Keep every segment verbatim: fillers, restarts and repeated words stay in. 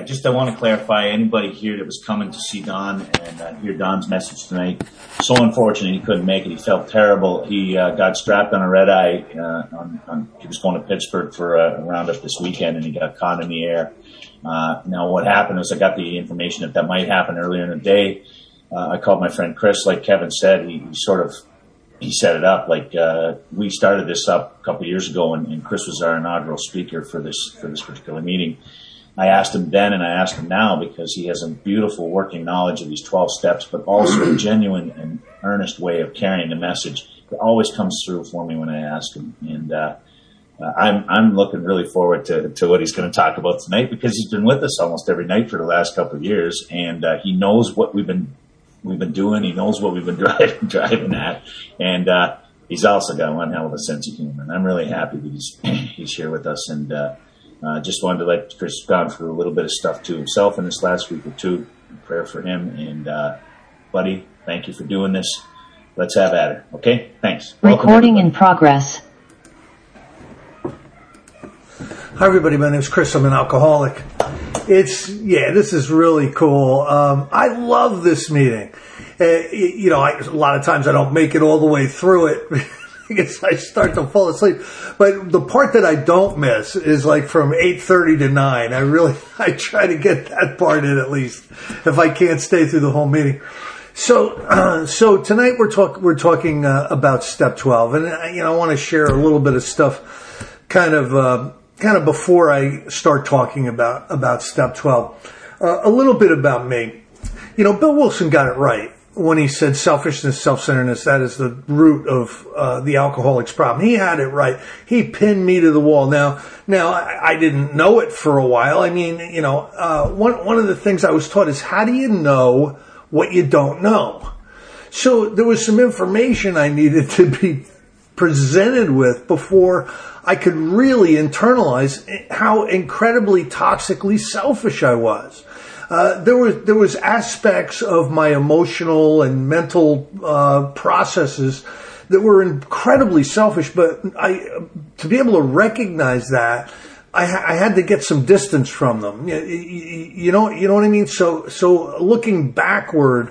just I want to clarify, anybody here that was coming to see Don and uh, hear Don's message tonight, so unfortunate he couldn't make it. He felt terrible. He uh, got strapped on a red eye. Uh, on, on, he was going to Pittsburgh for a, a roundup this weekend, and he got caught in the air. Uh, now, what happened was I got the information that that might happen earlier in the day. Uh, I called my friend Chris. Like Kevin said, he, he sort of he set it up. Like uh, we started this up a couple of years ago, and, and Chris was our inaugural speaker for this for this particular meeting. I asked him then and I asked him now because he has a beautiful working knowledge of these twelve steps, but also a genuine and earnest way of carrying the message. It always comes through for me when I ask him. And uh, uh, I'm I'm looking really forward to, to what he's going to talk about tonight because he's been with us almost every night for the last couple of years, and uh, he knows what we've been we've been doing. He knows what we've been driving driving at, and uh, he's also got one hell of a sense of humor. And I'm really happy that he's he's here with us. And uh, Uh, just wanted to let Chris gone through a little bit of stuff to himself in this last week or two. Prayer for him. And, uh, buddy, thank you for doing this. Let's have at it. Okay? Thanks. Recording in progress. Hi, everybody. My name is Chris. I'm an alcoholic. It's, yeah, this is really cool. Um, I love this meeting. Uh, you know, I, a lot of times I don't make it all the way through it. Because I start to fall asleep. But the part that I don't miss is like from eight thirty to nine. I really, I try to get that part in at least if I can't stay through the whole meeting. So, uh, so tonight we're talk, we're talking, uh, about step twelve. And, uh, you know, I want to share a little bit of stuff kind of, uh, kind of before I start talking about, about step twelve. Uh, a little bit about me. You know, Bill Wilson got it right when he said selfishness, self-centeredness, that is the root of uh, the alcoholic's problem. He had it right. He pinned me to the wall. Now, now I, I didn't know it for a while. I mean, you know, uh, one one of the things I was taught is how do you know what you don't know? So there was some information I needed to be presented with before I could really internalize how incredibly toxically selfish I was. Uh, there was there was aspects of my emotional and mental uh, processes that were incredibly selfish, but I to be able to recognize that, I, I had to get some distance from them. You, you know, you know what I mean. So so looking backward,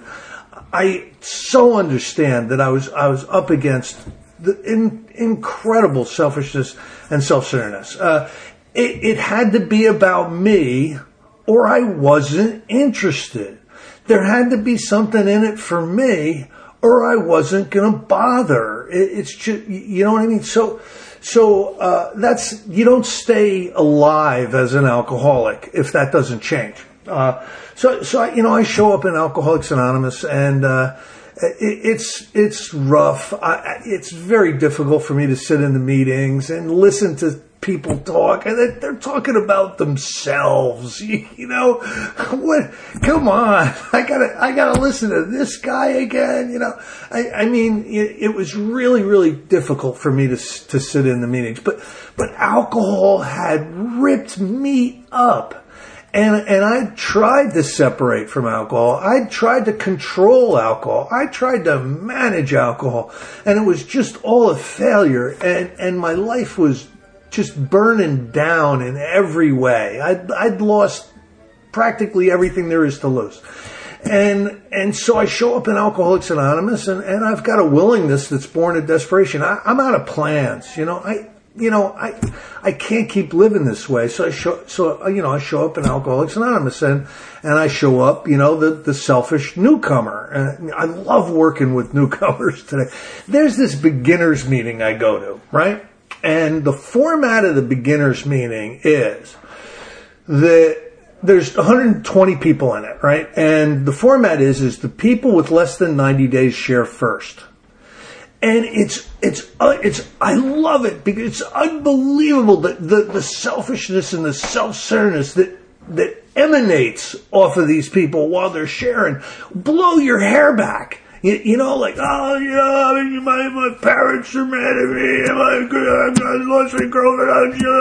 I so understand that I was I was up against the in, incredible selfishness and self-centeredness. Uh, it, it had to be about me, or I wasn't interested. There had to be something in it for me, or I wasn't going to bother. It, it's just, you know what I mean? So, so, uh, that's, you don't stay alive as an alcoholic if that doesn't change. Uh, so, so, I, you know, I show up in Alcoholics Anonymous and, uh, it, it's, it's rough. I, it's very difficult for me to sit in the meetings and listen to people talk, and they're talking about themselves. You know, what? Come on, I gotta, I gotta listen to this guy again. You know, I, I mean, it, it was really, really difficult for me to to sit in the meetings. But, but alcohol had ripped me up, and and I tried to separate from alcohol. I tried to control alcohol. I tried to manage alcohol, and it was just all a failure. And and my life was just burning down in every way. I'd, I'd lost practically everything there is to lose. And, and so I show up in Alcoholics Anonymous and, and I've got a willingness that's born of desperation. I, I'm out of plans. You know, I, you know, I, I can't keep living this way. So I show, so, you know, I show up in Alcoholics Anonymous and, and I show up, you know, the, the selfish newcomer. And I love working with newcomers today. There's this beginners meeting I go to, right? And the format of the beginners meeting is that there's one hundred twenty people in it, right? And the format is, is the people with less than ninety days share first. And it's, it's, uh, it's, I love it because it's unbelievable that the, the selfishness and the self-centeredness that, that emanates off of these people while they're sharing. Blow your hair back. You, you know, like, oh, you know, my, my parents are mad at me, my, I lost my girlfriend, you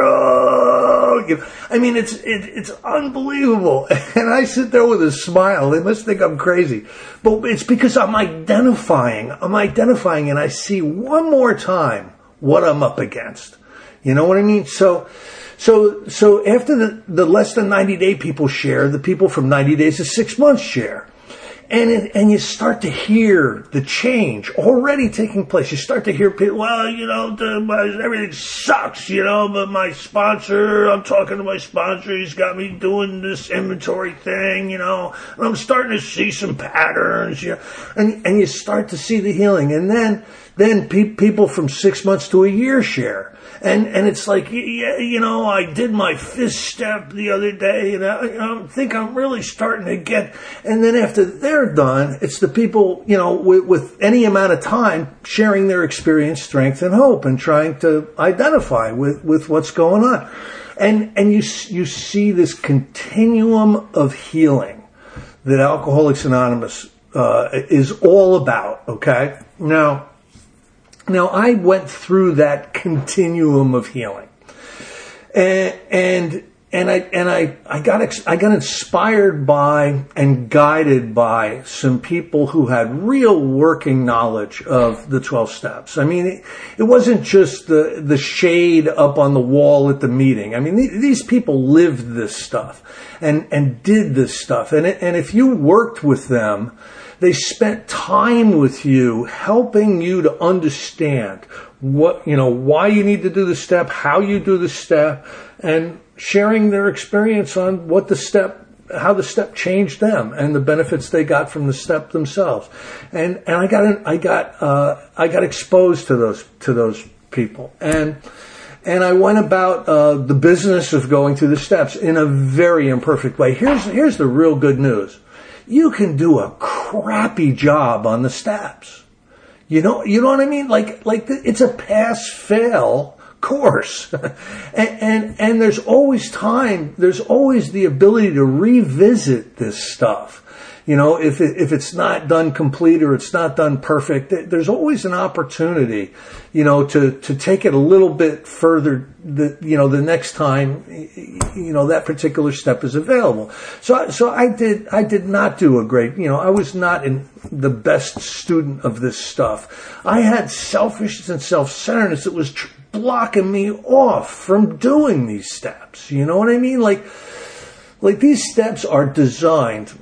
know, you know. I mean, it's, it, it's unbelievable. And I sit there with a smile. They must think I'm crazy. But it's because I'm identifying, I'm identifying and I see one more time what I'm up against. You know what I mean? So, So, so after the, the less than ninety day people share, the people from ninety days to six months share. And it, and you start to hear the change already taking place. You start to hear people, well, you know, the, my, everything sucks, you know, but my sponsor, I'm talking to my sponsor, he's got me doing this inventory thing, you know, and I'm starting to see some patterns, you know, and, and you start to see the healing. And then, then pe- people from six months to a year share. And, and it's like, yeah, you know, I did my fifth step the other day, and I, I think I'm really starting to get, and then after they're done, it's the people, you know, with, with any amount of time sharing their experience, strength, and hope, and trying to identify with, with what's going on. And, and you, you see this continuum of healing that Alcoholics Anonymous, uh, is all about, okay? Now, Now, I went through that continuum of healing, and and and I and I I got I got inspired by and guided by some people who had real working knowledge of the twelve steps. I mean, it, it wasn't just the the shade up on the wall at the meeting. I mean, th- these people lived this stuff and and did this stuff, and it, and if you worked with them, they spent time with you, helping you to understand what, you know, why you need to do the step, how you do the step, and sharing their experience on what the step, how the step changed them and the benefits they got from the step themselves. And, and I got, in, I got, uh, I got exposed to those, to those people. And, and I went about, uh, the business of going through the steps in a very imperfect way. Here's, here's the real good news. You can do a crappy job on the steps. You know, you know what I mean? Like, like the, it's a pass-fail course. and, and, and there's always time, there's always the ability to revisit this stuff. You know, if it, if it's not done complete or it's not done perfect, there's always an opportunity, you know, to, to take it a little bit further, the, you know, the next time, you know, that particular step is available. So, so I did, I did not do a great, you know, I was not in the best student of this stuff. I had selfishness and self-centeredness that was tr- blocking me off from doing these steps. You know what I mean? Like, like these steps are designed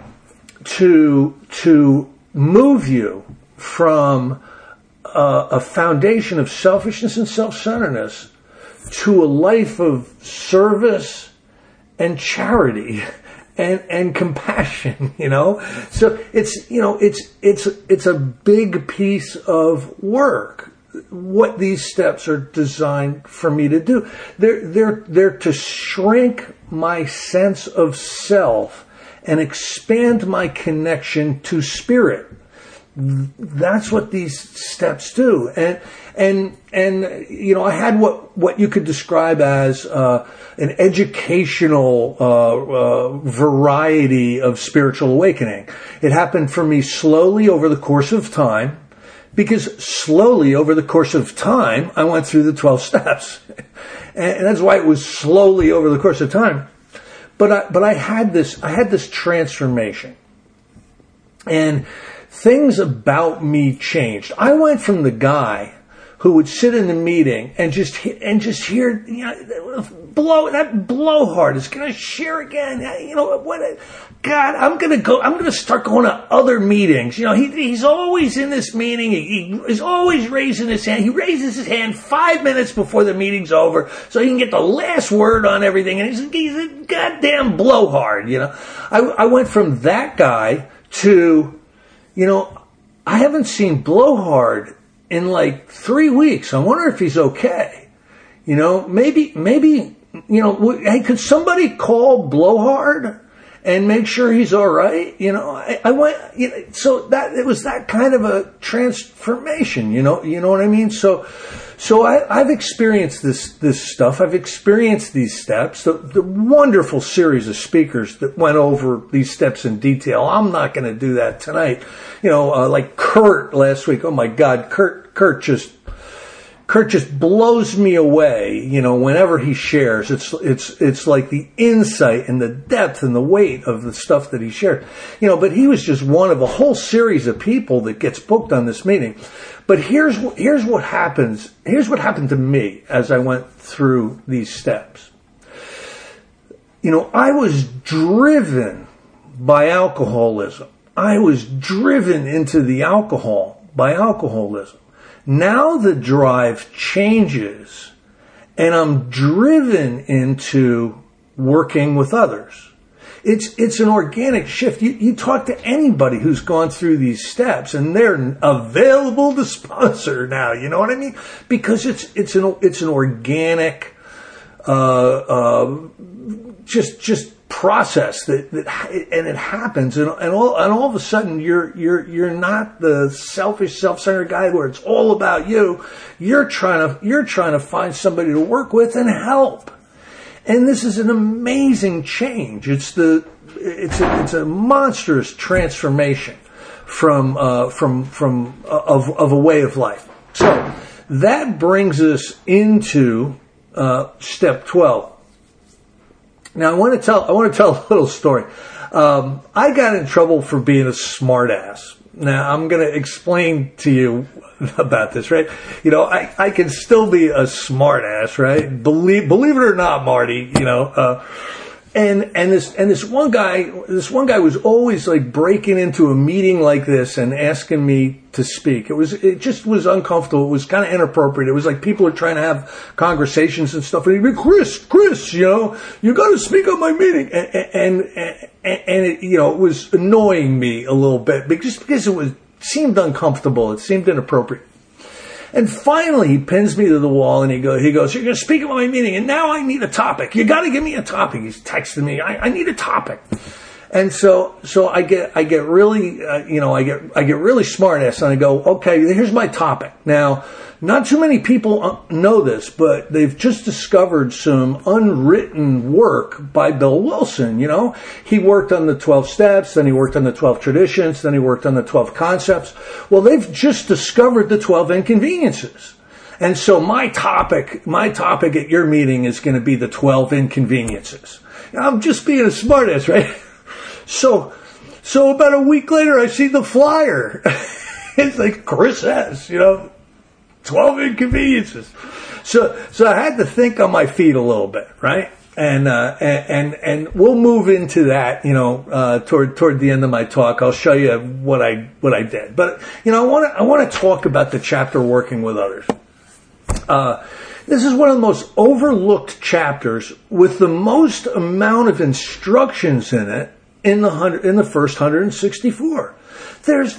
to to move you from uh, a foundation of selfishness and self-centeredness to a life of service and charity and and compassion, you know. So it's, you know, it's it's it's a big piece of work, what these steps are designed for me to do. They're they're they're to shrink my sense of self and expand my connection to spirit. That's what these steps do. And, and, and, you know, I had what, what you could describe as, uh, an educational, uh, uh, variety of spiritual awakening. It happened for me slowly over the course of time, because slowly over the course of time, I went through the twelve steps. And that's why it was slowly over the course of time. But I, but I had this, I had this transformation, and things about me changed. I went from the guy who would sit in the meeting and just, and just hear, you know, blow, that blowhard is going to share again. You know, what, God, I'm going to go, I'm going to start going to other meetings. You know, he, he's always in this meeting. He, he is always raising his hand. He raises his hand five minutes before the meeting's over so he can get the last word on everything. And he's, he's a goddamn blowhard, you know. I, I went from that guy to, you know, I haven't seen blowhard in like three weeks. I wonder if he's okay. You know, maybe, maybe, you know, hey, could somebody call blowhard and make sure he's all right? You know, I, I went, you know, so that, it was that kind of a transformation, you know, you know what I mean? So, so I, I've experienced this, this stuff. I've experienced these steps, the, the wonderful series of speakers that went over these steps in detail. I'm not going to do that tonight. You know, uh, like Kurt last week. Oh my God, Kurt, Kurt just, Kurt just blows me away, you know, whenever he shares. It's, it's, it's like the insight and the depth and the weight of the stuff that he shared. You know, but he was just one of a whole series of people that gets booked on this meeting. But here's, here's what happens. Here's what happened to me as I went through these steps. you know, I was driven by alcoholism. I was driven into the alcohol by alcoholism. Now the drive changes, and I'm driven into working with others. It's it's an organic shift. You, you talk to anybody who's gone through these steps, and they're available to sponsor now. You know what I mean? Because it's it's an it's an organic, uh, uh, just just process that, that and it happens, and and all and all of a sudden you're you're you're not the selfish, self-centered guy where it's all about you. You're trying to you're trying to find somebody to work with and help. And this is an amazing change. It's the it's a, it's a monstrous transformation from uh, from from uh, of of a way of life. So that brings us into uh, step twelve. Now I want to tell I want to tell a little story. Um, I got in trouble for being a smartass. Now I'm going to explain to you about this, right? You know, I, I can still be a smartass, right? Believe believe it or not, Marty. You know, uh, and and this and this one guy, this one guy was always like breaking into a meeting like this and asking me to speak. It was it just was uncomfortable. It was kind of inappropriate. It was like people are trying to have conversations and stuff, and he'd be, Chris, Chris, you know, you got to speak on my meeting, and and and, and it, you know, it was annoying me a little bit, just because it was. Seemed uncomfortable. It seemed inappropriate. And finally, he pins me to the wall and he goes, he goes, you're going to speak at my meeting, and now I need a topic. You got to give me a topic. He's texting me. I, I need a topic. And so, so I get, I get really, uh, you know, I get, I get really smart ass, and I go, okay, here's my topic. Now, not too many people know this, but they've just discovered some unwritten work by Bill Wilson. You know, he worked on the twelve steps, then he worked on the twelve traditions, then he worked on the twelve concepts. Well, they've just discovered the twelve inconveniences. And so my topic, my topic at your meeting is going to be the twelve inconveniences. Now, I'm just being a smartass, right? So, so about a week later, I see the flyer. It's like Chris S., you know, twelve inconveniences. So, so I had to think on my feet a little bit, right? And, uh, and, and, and we'll move into that, you know, uh, toward, toward the end of my talk. I'll show you what I, what I did. But, you know, I want to, I want to talk about the chapter working with others. Uh, this is one of the most overlooked chapters with the most amount of instructions in it in the hundred, in the first one hundred sixty-four. There's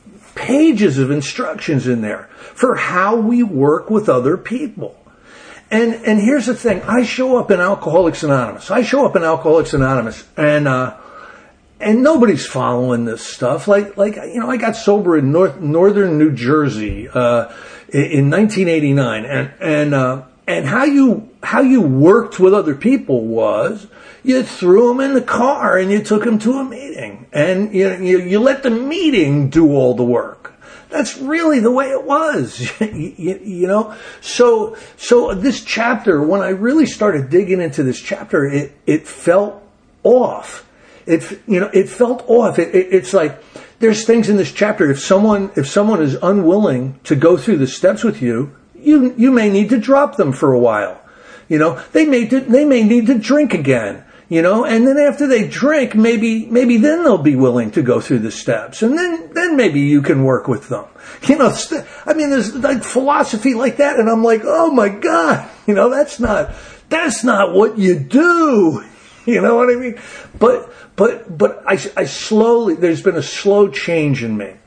pages of instructions in there for how we work with other people. And and here's the thing. I show up in Alcoholics Anonymous. I show up in Alcoholics Anonymous, and uh, and nobody's following this stuff. Like, like you know, I got sober in North, northern New Jersey uh, in nineteen eighty-nine. And and uh, and how you how you worked with other people was you threw them in the car and you took them to a meeting. And you, you, you let the meeting do all the work. That's really the way it was, you, you know. So, so this chapter, when I really started digging into this chapter, it it felt off. It you know it felt off. It, it, it's like there's things in this chapter. If someone if someone is unwilling to go through the steps with you, you you may need to drop them for a while. You know, they may to, they may need to drink again. You know, and then after they drink, maybe, maybe then they'll be willing to go through the steps. And then, then maybe you can work with them. You know, st- I mean, there's like philosophy like that. And I'm like, oh my God, you know, that's not, that's not what you do. You know what I mean? But, but, but I, I slowly, there's been a slow change in me.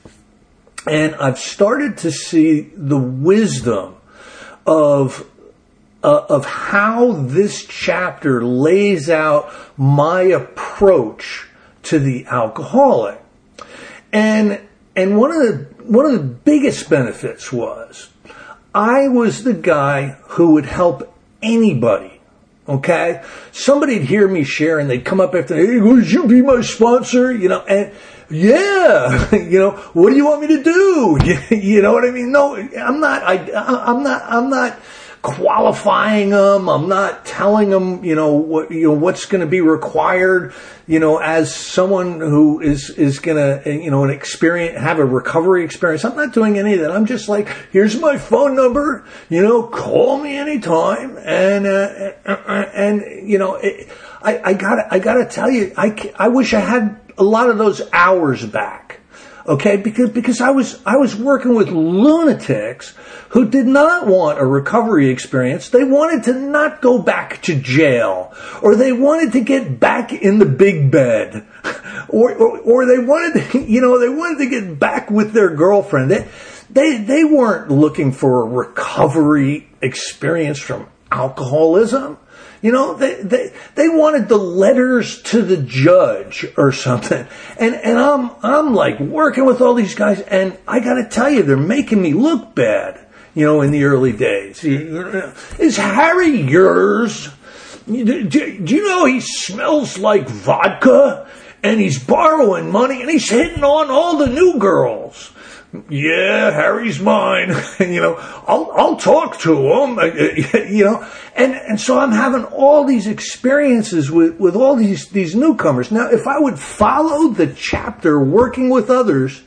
And I've started to see the wisdom of Uh, of how this chapter lays out my approach to the alcoholic. And, and one of the, one of the biggest benefits was I was the guy who would help anybody. Okay? Somebody'd hear me share and they'd come up after, hey, would you be my sponsor? You know, and yeah, you know, what do you want me to do? You know what I mean? No, I'm not, I, I'm not, I'm not, qualifying them. I'm not telling them, you know, what, you know, what's going to be required, you know, as someone who is, is going to, you know, an experience, have a recovery experience. I'm not doing any of that. I'm just like, here's my phone number, you know, call me anytime. And, uh, and, you know, it, I, I gotta, I gotta tell you, I, ca- I wish I had a lot of those hours back. Okay, because because I was I was working with lunatics who did not want a recovery experience. They wanted to not go back to jail, or they wanted to get back in the big bed, or or, or they wanted to, you know they wanted to get back with their girlfriend. They they they weren't looking for a recovery experience from alcoholism. You know, they, they, they wanted the letters to the judge or something. And, and I'm, I'm like working with all these guys, and I gotta tell you, they're making me look bad, you know, in the early days. Is Harry yours? Do, do, do you know he smells like vodka? And he's borrowing money, and he's hitting on all the new girls. Yeah, Harry's mine. you know, I'll I'll talk to him. you know, and and so I'm having all these experiences with, with all these these newcomers. Now, if I would follow the chapter working with others,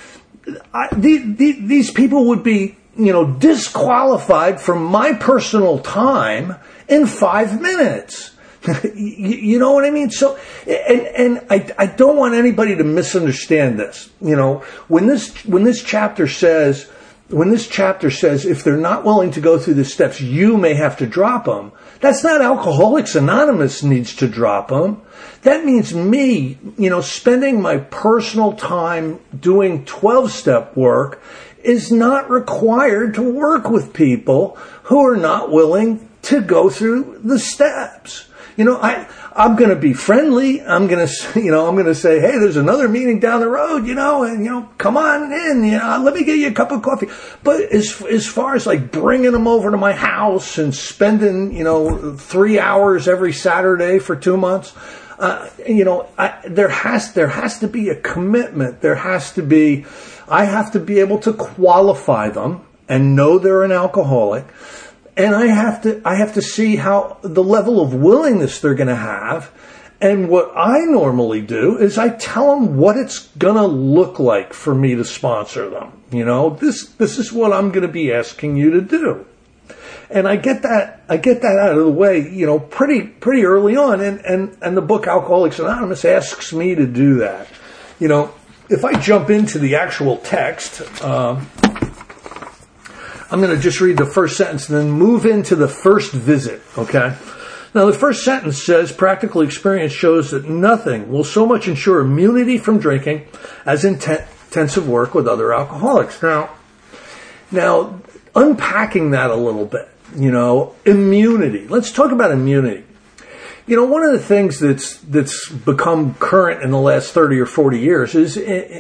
I, the, the, these people would be, you know, disqualified from my personal time in five minutes. You know what I mean? So, and, and I, I don't want anybody to misunderstand this. You know, when this, when this chapter says, when this chapter says, if they're not willing to go through the steps, you may have to drop them. That's not Alcoholics Anonymous needs to drop them. That means me, you know, spending my personal time doing twelve-step work is not required to work with people who are not willing to go through the steps. You know, I, I'm going to be friendly. I'm going to, you know, I'm going to say, hey, there's another meeting down the road, you know, and, you know, come on in, you know, let me get you a cup of coffee. But as, as far as like bringing them over to my house and spending, you know, three hours every Saturday for two months, uh, you know, I, there has, there has to be a commitment. There has to be, I have to be able to qualify them and know they're an alcoholic. And I have to, I have to see how the level of willingness they're going to have. And what I normally do is I tell them what it's going to look like for me to sponsor them. You know, this, this is what I'm going to be asking you to do. And I get that, I get that out of the way, you know, pretty, pretty early on. And, and, and the book Alcoholics Anonymous asks me to do that. You know, if I jump into the actual text, um, I'm going to just read the first sentence and then move into the first visit, okay? Now, the first sentence says, practical experience shows that nothing will so much ensure immunity from drinking as inten- intensive work with other alcoholics. Now, now, unpacking that a little bit, you know, immunity. Let's talk about immunity. You know, one of the things that's that's become current in the last thirty or forty years is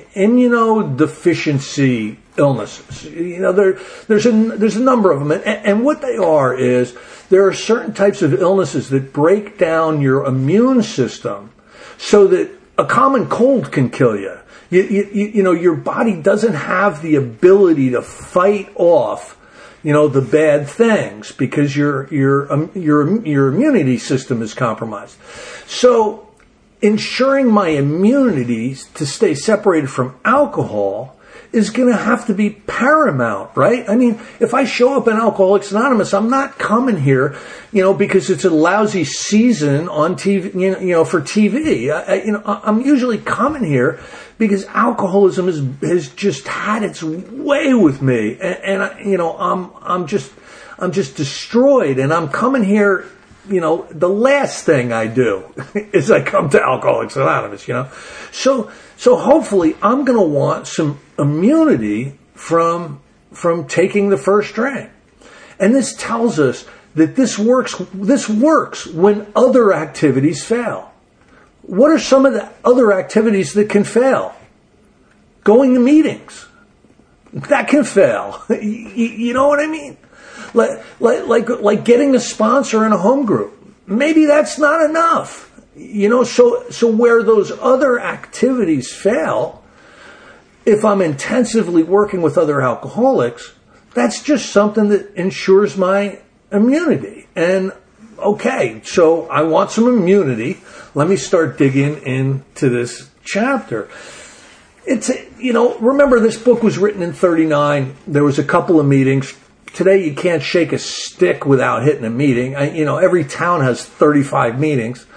immunodeficiency illnesses. You know, there there's a there's a number of them, and, and what they are is there are certain types of illnesses that break down your immune system so that a common cold can kill you. You you, you know, your body doesn't have the ability to fight off, you know, the bad things because your your um, your your immunity system is compromised. So, ensuring my immunity to stay separated from alcohol is going to have to be paramount, right? I mean, if I show up in Alcoholics Anonymous, I'm not coming here, you know, because it's a lousy season on T V, you know, you know for T V. I, I, you know, I'm usually coming here because alcoholism has has just had its way with me, and, and I, you know, I'm I'm just I'm just destroyed, and I'm coming here. You know, the last thing I do is I come to Alcoholics Anonymous. You know, so so hopefully I'm going to want some immunity from from taking the first drink, and this tells us that this works. This works when other activities fail. What are some of the other activities that can fail? Going to meetings. That can fail. you, you know what I mean? Like, like, like, like getting a sponsor in a home group. Maybe that's not enough. You know, so, so where those other activities fail, if I'm intensively working with other alcoholics, that's just something that ensures my immunity. And okay, so I want some immunity. Let me start digging into this chapter. It's, you know, remember this book was written in thirty-nine. There was a couple of meetings. Today you can't shake a stick without hitting a meeting. I, you know, every town has thirty-five meetings.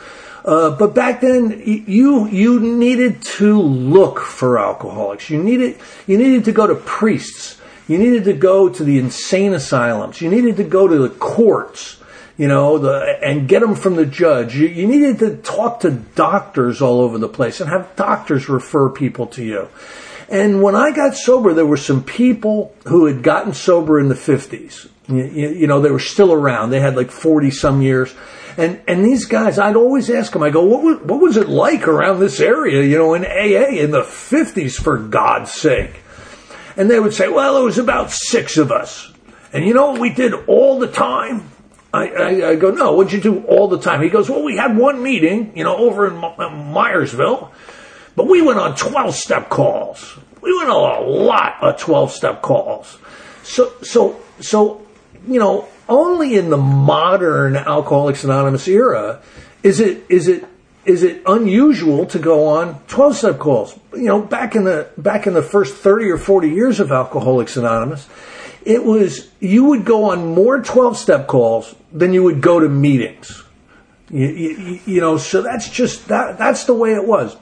Uh, but back then, you you needed to look for alcoholics. You needed you needed to go to priests. You needed to go to the insane asylums. You needed to go to the courts, you know, the and get them from the judge. You, you needed to talk to doctors all over the place and have doctors refer people to you. And when I got sober, there were some people who had gotten sober in the fifties. You, you, you know, they were still around. They had like forty some years. And and these guys, I'd always ask them, I go, what was, what was it like around this area, you know, in A A in the fifties, for God's sake? And they would say, well, it was about six of us. And you know what we did all the time? I, I, I go, no, what'd you do all the time? He goes, well, we had one meeting, you know, over in Myersville, but we went on twelve-step calls. We went on a lot of twelve-step calls. So, so, so, you know, only in the modern Alcoholics Anonymous era is it is it is it unusual to go on twelve-step calls. You know, back in the back in the first thirty or forty years of Alcoholics Anonymous, it was you would go on more twelve-step calls than you would go to meetings. You, you, you know, so that's just that that's the way it was.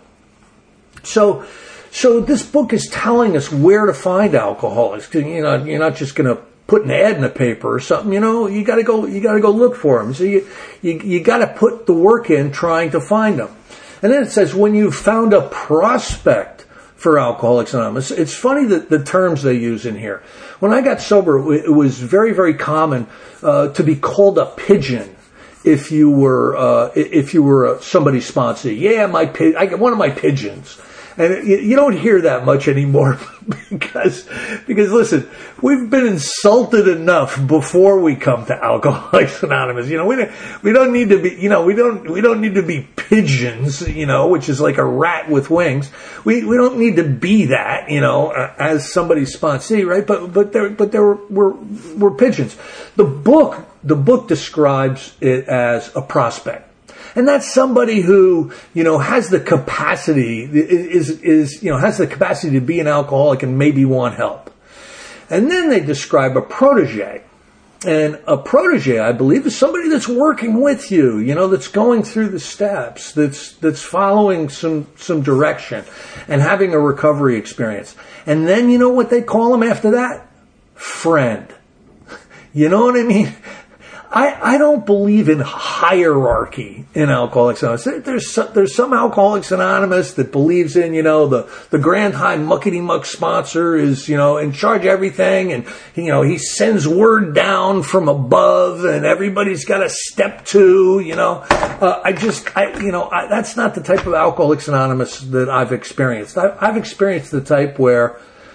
So, so this book is telling us where to find alcoholics. You know, you're not just going to put an ad in the paper or something, you know, you got to go, you got to go look for them. So you, you, you got to put the work in trying to find them. And then it says, when you found a prospect for Alcoholics Anonymous, it's funny that the terms they use in here. When I got sober, it was very, very common, uh, to be called a pigeon if you were, uh, if you were uh, somebody's sponsee. Yeah, my, pi- I got one of my pigeons. And you don't hear that much anymore because, because listen, we've been insulted enough before we come to Alcoholics Anonymous. You know, we don't, we don't need to be, you know, we don't, we don't need to be pigeons, you know, which is like a rat with wings. We, we don't need to be that, you know, as somebody's sponsee, right? But, but there, but there were, we're, we're pigeons. The book, the book describes it as a prospect. And that's somebody who, you know, has the capacity, is, is, you know, has the capacity to be an alcoholic and maybe want help. And then they describe a protege. And a protege, I believe, is somebody that's working with you, you know, that's going through the steps, that's, that's following some, some direction and having a recovery experience. And then you know what they call them after that? Friend. You know what I mean? I, I don't believe in hierarchy in Alcoholics Anonymous. There's some, there's some Alcoholics Anonymous that believes in, you know, the, the grand high muckety muck sponsor is, you know, in charge of everything, and, you know, he sends word down from above and everybody's got a step two, you know. Uh, I just, I, you know, I, that's not the type of Alcoholics Anonymous that I've experienced. I, I've experienced the type where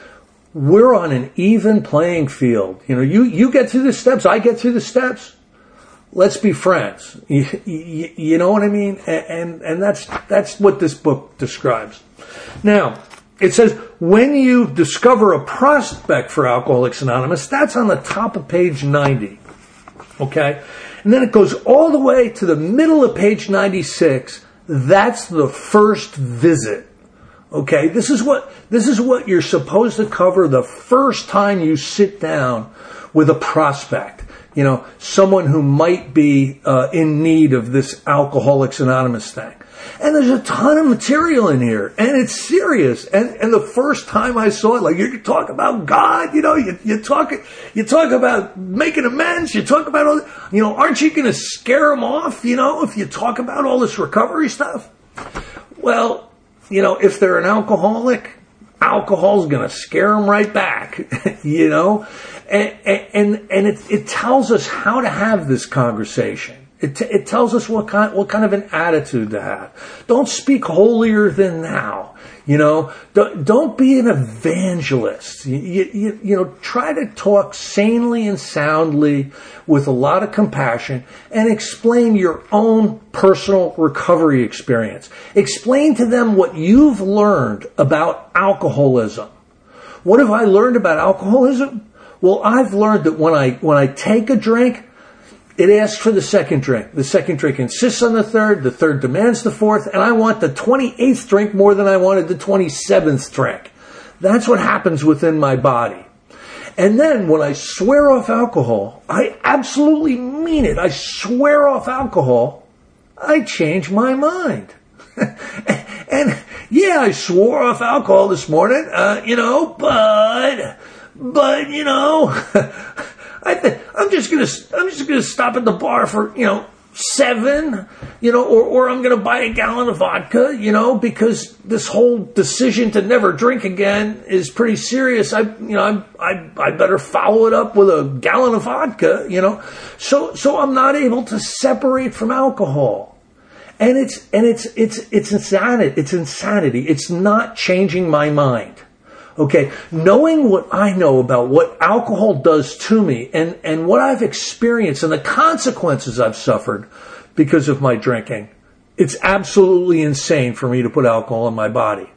we're on an even playing field. You know, you, you get through the steps, I get through the steps. Let's be friends. You, you, you know what I mean? And, and, and that's, that's what this book describes. Now, it says, when you discover a prospect for Alcoholics Anonymous, that's on the top of page ninety. Okay? And then it goes all the way to the middle of page ninety-six. That's the first visit. Okay? This is what, this is what you're supposed to cover the first time you sit down with a prospect. You know, someone who might be uh, in need of this Alcoholics Anonymous thing. And there's a ton of material in here, and it's serious. And and the first time I saw it, like, you talk about God, you know, you you talk you talk about making amends, you talk about all, you know, aren't you going to scare them off, you know, if you talk about all this recovery stuff? Well, you know, if they're an alcoholic, alcohol's going to scare them right back, you know. And, and, and it, it tells us how to have this conversation. It, t- it tells us what kind, what kind of an attitude to have. Don't speak holier than thou. You know, don't, don't be an evangelist. You, you, you know, try to talk sanely and soundly with a lot of compassion and explain your own personal recovery experience. Explain to them what you've learned about alcoholism. What have I learned about alcoholism? Well, I've learned that when I when I take a drink, it asks for the second drink. The second drink insists on the third. The third demands the fourth. And I want the twenty-eighth drink more than I wanted the twenty-seventh drink. That's what happens within my body. And then when I swear off alcohol, I absolutely mean it. I swear off alcohol. I changed my mind. And yeah, I swore off alcohol this morning, uh, you know, but, but, you know, I th- I'm just gonna, I'm just gonna stop at the bar for, you know, seven, you know, or, or I'm going to buy a gallon of vodka, you know, because this whole decision to never drink again is pretty serious. I, you know, I, I, I better follow it up with a gallon of vodka, you know, so, so I'm not able to separate from alcohol. And it's, and it's, it's, it's insanity. It's insanity. It's not changing my mind. Okay. Knowing what I know about what alcohol does to me and, and what I've experienced and the consequences I've suffered because of my drinking, it's absolutely insane for me to put alcohol in my body.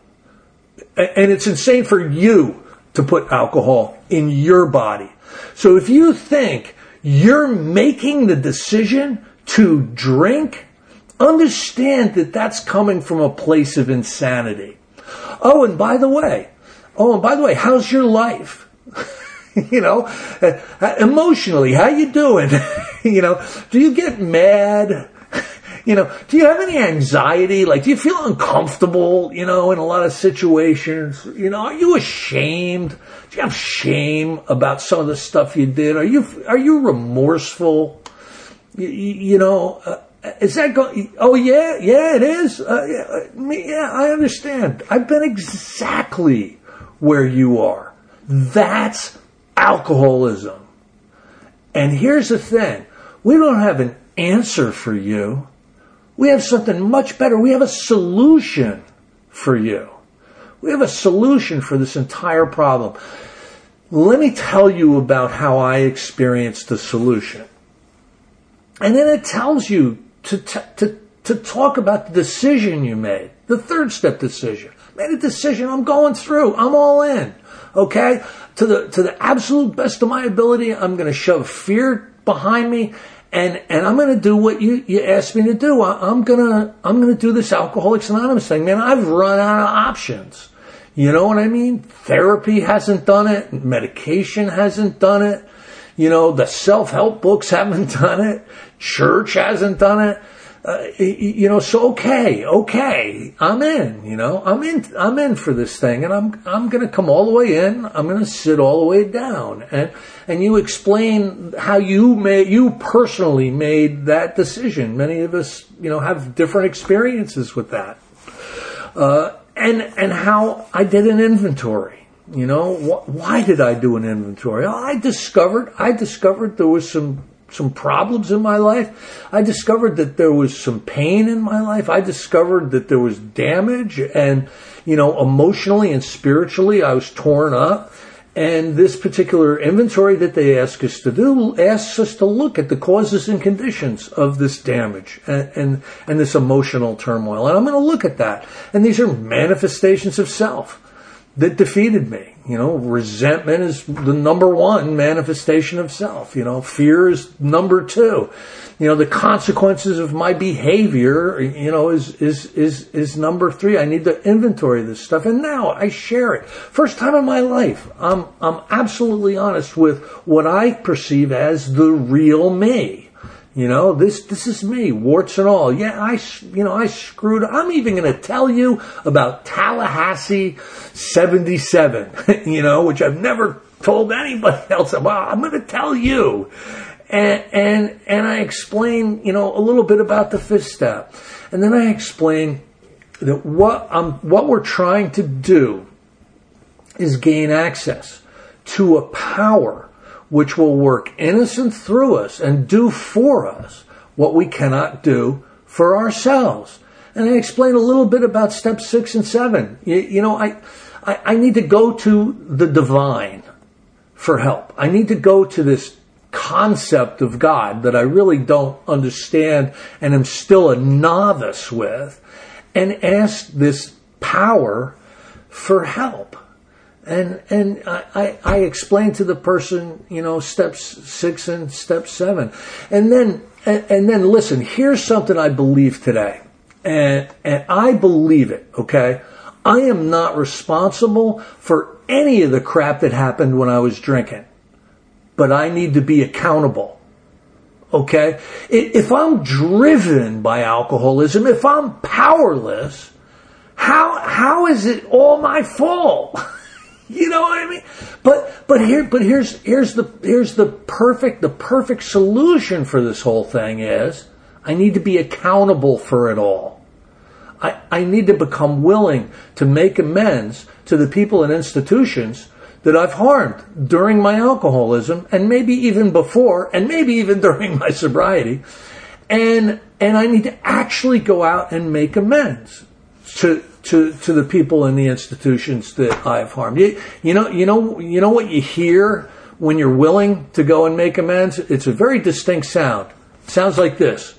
And it's insane for you to put alcohol in your body. So if you think you're making the decision to drink, understand that that's coming from a place of insanity. Oh, and by the way, oh, and by the way, how's your life? You know, uh, emotionally, how you doing? You know, do you get mad? You know, do you have any anxiety? Like, do you feel uncomfortable, you know, in a lot of situations? You know, are you ashamed? Do you have shame about some of the stuff you did? Are you, are you remorseful? You, you know, uh, is that going, oh yeah, yeah, it is. Uh, yeah, yeah, I understand. I've been exactly where you are. That's alcoholism. And here's the thing. We don't have an answer for you. We have something much better. We have a solution for you. We have a solution for this entire problem. Let me tell you about how I experienced the solution. And then it tells you to, t- to, to talk about the decision you made. The third step decision. Made a decision. I'm going through. I'm all in. Okay? To the, to the absolute best of my ability, I'm going to shove fear behind me and, and I'm going to do what you, you asked me to do. I, I'm going to, I'm going to do this Alcoholics Anonymous thing. Man, I've run out of options. You know what I mean? Therapy hasn't done it. Medication hasn't done it. You know, the self-help books haven't done it. Church hasn't done it. Uh, you know, so okay, okay, I'm in, you know, I'm in, I'm in for this thing and I'm, I'm going to come all the way in. I'm going to sit all the way down and, and you explain how you made, you personally made that decision. Many of us, you know, have different experiences with that. Uh, and, and how I did an inventory, you know, wh- why did I do an inventory? Oh, I discovered, I discovered there was some some problems in my life. I discovered that there was some pain in my life. I discovered that there was damage and, you know, emotionally and spiritually I was torn up. And this particular inventory that they ask us to do asks us to look at the causes and conditions of this damage and, and, and this emotional turmoil. And I'm going to look at that. And these are manifestations of self that defeated me. You know, resentment is the number one manifestation of self. You know, fear is number two. You know, the consequences of my behavior, you know, is, is, is, is number three. I need to inventory this stuff. And now I share it. First time in my life, I'm, I'm absolutely honest with what I perceive as the real me. You know, this, this is me, warts and all. Yeah, I, you know, I screwed up. I'm even going to tell you about Tallahassee seventy-seven, you know, which I've never told anybody else about. I'm going to tell you. And, and, and I explain, you know, a little bit about the fifth step. And then I explain that what I'm, what we're trying to do is gain access to a power which will work innocent through us and do for us what we cannot do for ourselves. And I explain a little bit about step six and seven. You, you know, I, I, I need to go to the divine for help. I need to go to this concept of God that I really don't understand and am still a novice with and ask this power for help. And and I, I, I explained to the person, you know, steps six and step seven. And then and, and then listen, here's something I believe today. And and I believe it, okay? I am not responsible for any of the crap that happened when I was drinking. But I need to be accountable. okay? If I'm driven by alcoholism, if I'm powerless, how how is it all my fault? You know what I mean? But but here but here's here's the here's the perfect the perfect solution for this whole thing is I need to be accountable for it all. I, I need to become willing to make amends to the people and institutions that I've harmed during my alcoholism and maybe even before and maybe even during my sobriety. And and I need to actually go out and make amends to to to the people and the institutions that I've harmed. You, you know you know you know what you hear when you're willing to go and make amends? It's a very distinct sound. It sounds like this.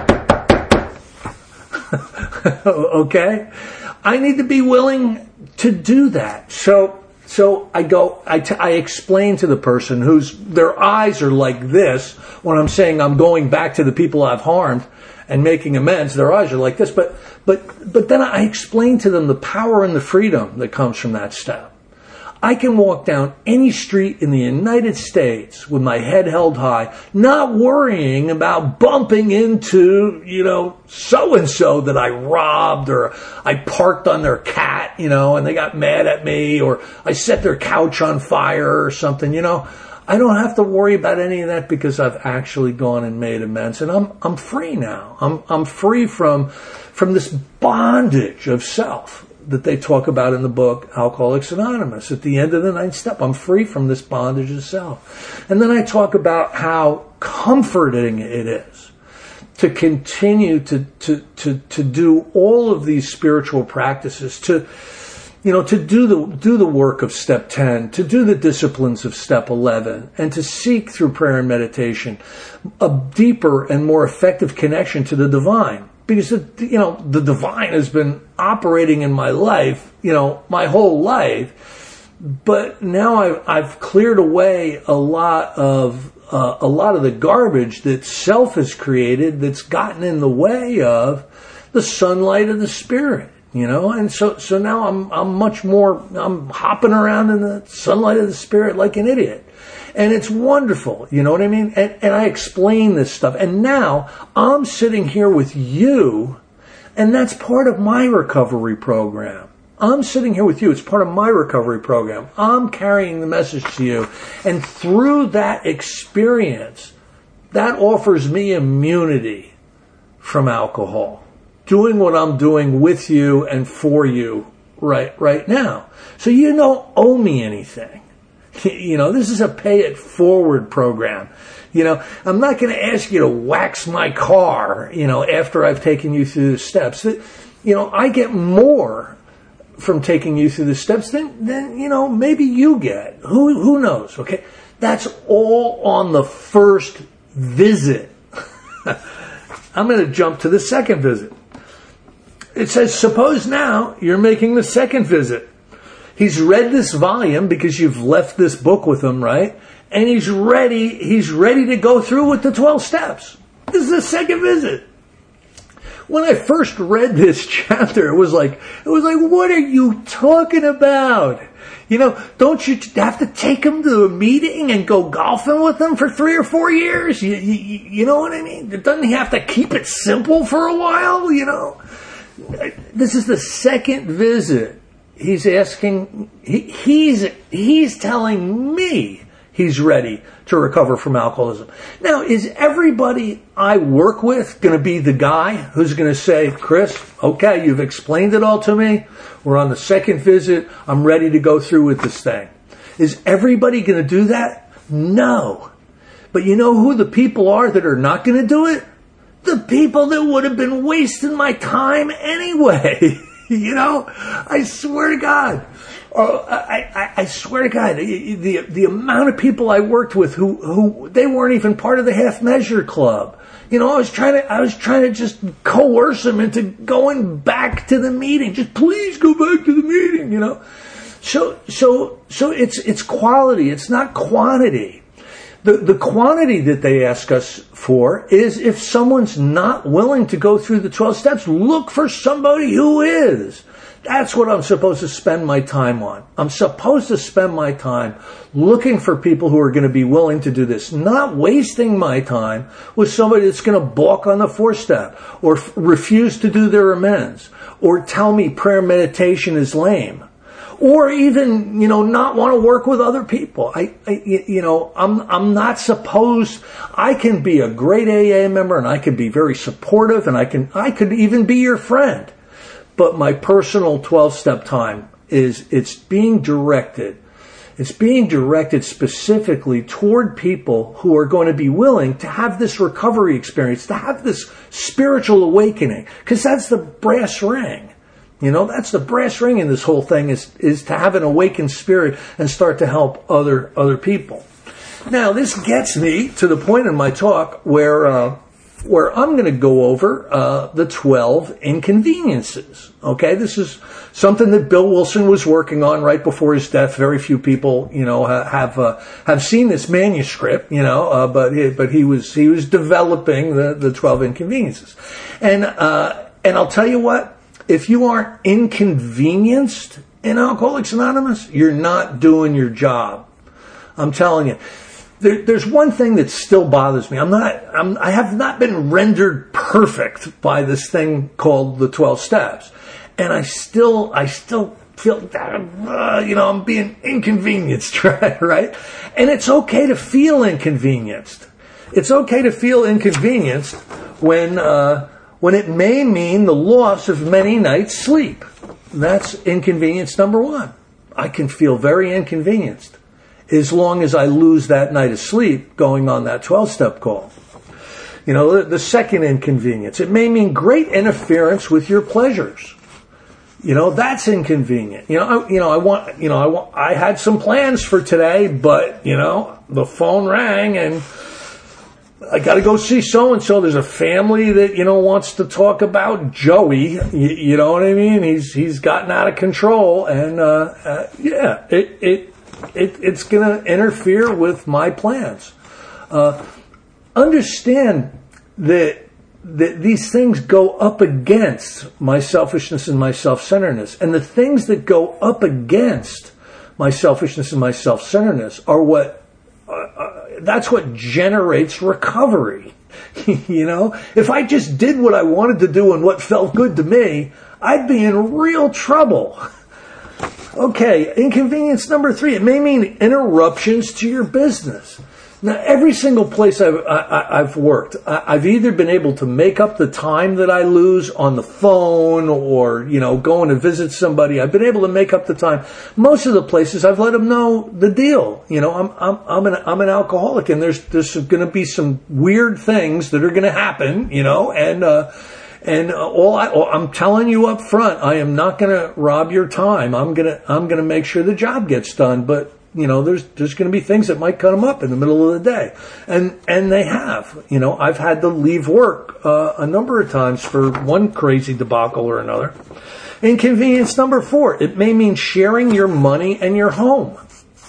Okay? I need to be willing to do that. So So I go, I, t- I explain to the person whose their eyes are like this when I'm saying I'm going back to the people I've harmed and making amends. Their eyes are like this, but but but then I explain to them the power and the freedom that comes from that step. I can walk down any street in the United States with my head held high, not worrying about bumping into, you know, so-and-so that I robbed or I parked on their cat, you know, and they got mad at me, or I set their couch on fire or something, you know. I don't have to worry about any of that because I've actually gone and made amends, and I'm I'm free now. I'm I'm free from from this bondage of self that they talk about in the book Alcoholics Anonymous. At the end of the ninth step, I'm free from this bondage of self. And then I talk about how comforting it is to continue to, to, to, to do all of these spiritual practices, to, you know, to do the, do the work of step ten, to do the disciplines of step eleven, and to seek through prayer and meditation a deeper and more effective connection to the divine. Because, the, you know, the divine has been operating in my life, you know, my whole life. But now I've, I've cleared away a lot of uh, a lot of the garbage that self has created that's gotten in the way of the sunlight of the spirit, you know. And so so now I'm I'm much more, I'm hopping around in the sunlight of the spirit like an idiot. And it's wonderful, you know what I mean? And, and I explain this stuff. And now I'm sitting here with you, and that's part of my recovery program. I'm sitting here with you. It's part of my recovery program. I'm carrying the message to you. And through that experience, that offers me immunity from alcohol. Doing what I'm doing with you and for you right, right now. So you don't owe me anything. You know, this is a pay it forward program. You know, I'm not going to ask you to wax my car, you know, after I've taken you through the steps. You know, I get more from taking you through the steps than, than you know, maybe you get. Who, who knows? Okay. That's all on the first visit. I'm going to jump to the second visit. It says, suppose now you're making the second visit. He's read this volume because you've left this book with him, right? And he's ready, he's ready to go through with the twelve steps. This is the second visit. When I first read this chapter, it was like, it was like, what are you talking about? You know, don't you have to take him to a meeting and go golfing with him for three or four years? You, you, you know what I mean? Doesn't he have to keep it simple for a while, you know? This is the second visit. He's asking, he, he's, he's telling me he's ready to recover from alcoholism. Now, is everybody I work with going to be the guy who's going to say, Chris, okay, you've explained it all to me. We're on the second visit. I'm ready to go through with this thing. Is everybody going to do that? No. But you know who the people are that are not going to do it? The people that would have been wasting my time anyway. You know, I swear to God, uh, I, I, I swear to God, the, the the amount of people I worked with who, who they weren't even part of the Half Measure Club. You know, I was trying to I was trying to just coerce them into going back to the meeting. Just please go back to the meeting. You know, so so so it's it's quality. It's not quantity. The, the quantity that they ask us for is if someone's not willing to go through the twelve steps, look for somebody who is. That's what I'm supposed to spend my time on. I'm supposed to spend my time looking for people who are going to be willing to do this, not wasting my time with somebody that's going to balk on the fourth step or f- refuse to do their amends or tell me prayer meditation is lame or even, you know, not want to work with other people. I, I you know, I'm, I'm not supposed, I can be a great A A member and I can be very supportive and I can, I could even be your friend. But my personal twelve-step time is, it's being directed. It's being directed specifically toward people who are going to be willing to have this recovery experience, to have this spiritual awakening. Because that's the brass ring. You know, that's the brass ring in this whole thing is, is to have an awakened spirit and start to help other, other people. Now, this gets me to the point in my talk where, uh, where I'm going to go over uh, the twelve inconveniences. Okay, this is something that Bill Wilson was working on right before his death. Very few people, you know, have uh, have seen this manuscript, you know, uh, but he, but he was he was developing the, the twelve inconveniences, and uh, and I'll tell you what, if you aren't inconvenienced in Alcoholics Anonymous, you're not doing your job. I'm telling you. There, there's one thing that still bothers me. I'm not, I'm, I have not been rendered perfect by this thing called the twelve steps. And I still, I still feel that, uh, you know, I'm being inconvenienced, right? And it's okay to feel inconvenienced. It's okay to feel inconvenienced when, uh, when it may mean the loss of many nights' sleep. That's inconvenience number one. I can feel very inconvenienced as long as I lose that night of sleep going on that twelve-step call. You know, the, the second inconvenience, it may mean great interference with your pleasures. You know, that's inconvenient. You know, I, you know, I want, you know, I want, I had some plans for today, but, you know, the phone rang and I got to go see so-and-so. There's a family that, you know, wants to talk about Joey. You, you know what I mean? He's, he's gotten out of control and, uh, uh yeah, it, it, It, it's going to interfere with my plans. Uh, understand that that these things go up against my selfishness and my self-centeredness. And the things that go up against my selfishness and my self-centeredness are what, uh, uh, that's what generates recovery. You know, if I just did what I wanted to do and what felt good to me, I'd be in real trouble. Okay, inconvenience number three. It may mean interruptions to your business. Now, every single place I've, I, I've worked, I, I've either been able to make up the time that I lose on the phone or, you know, going to visit somebody. I've been able to make up the time. Most of the places I've let them know the deal. You know, I'm, I'm, I'm an, I'm an alcoholic and there's, there's going to be some weird things that are going to happen, you know, and, uh, And all I, I'm telling you up front, I am not going to rob your time. I'm going to, I'm going to make sure the job gets done. But, you know, there's, there's going to be things that might come up in the middle of the day. And, and they have, you know, I've had to leave work, uh, a number of times for one crazy debacle or another. Inconvenience number four. It may mean sharing your money and your home.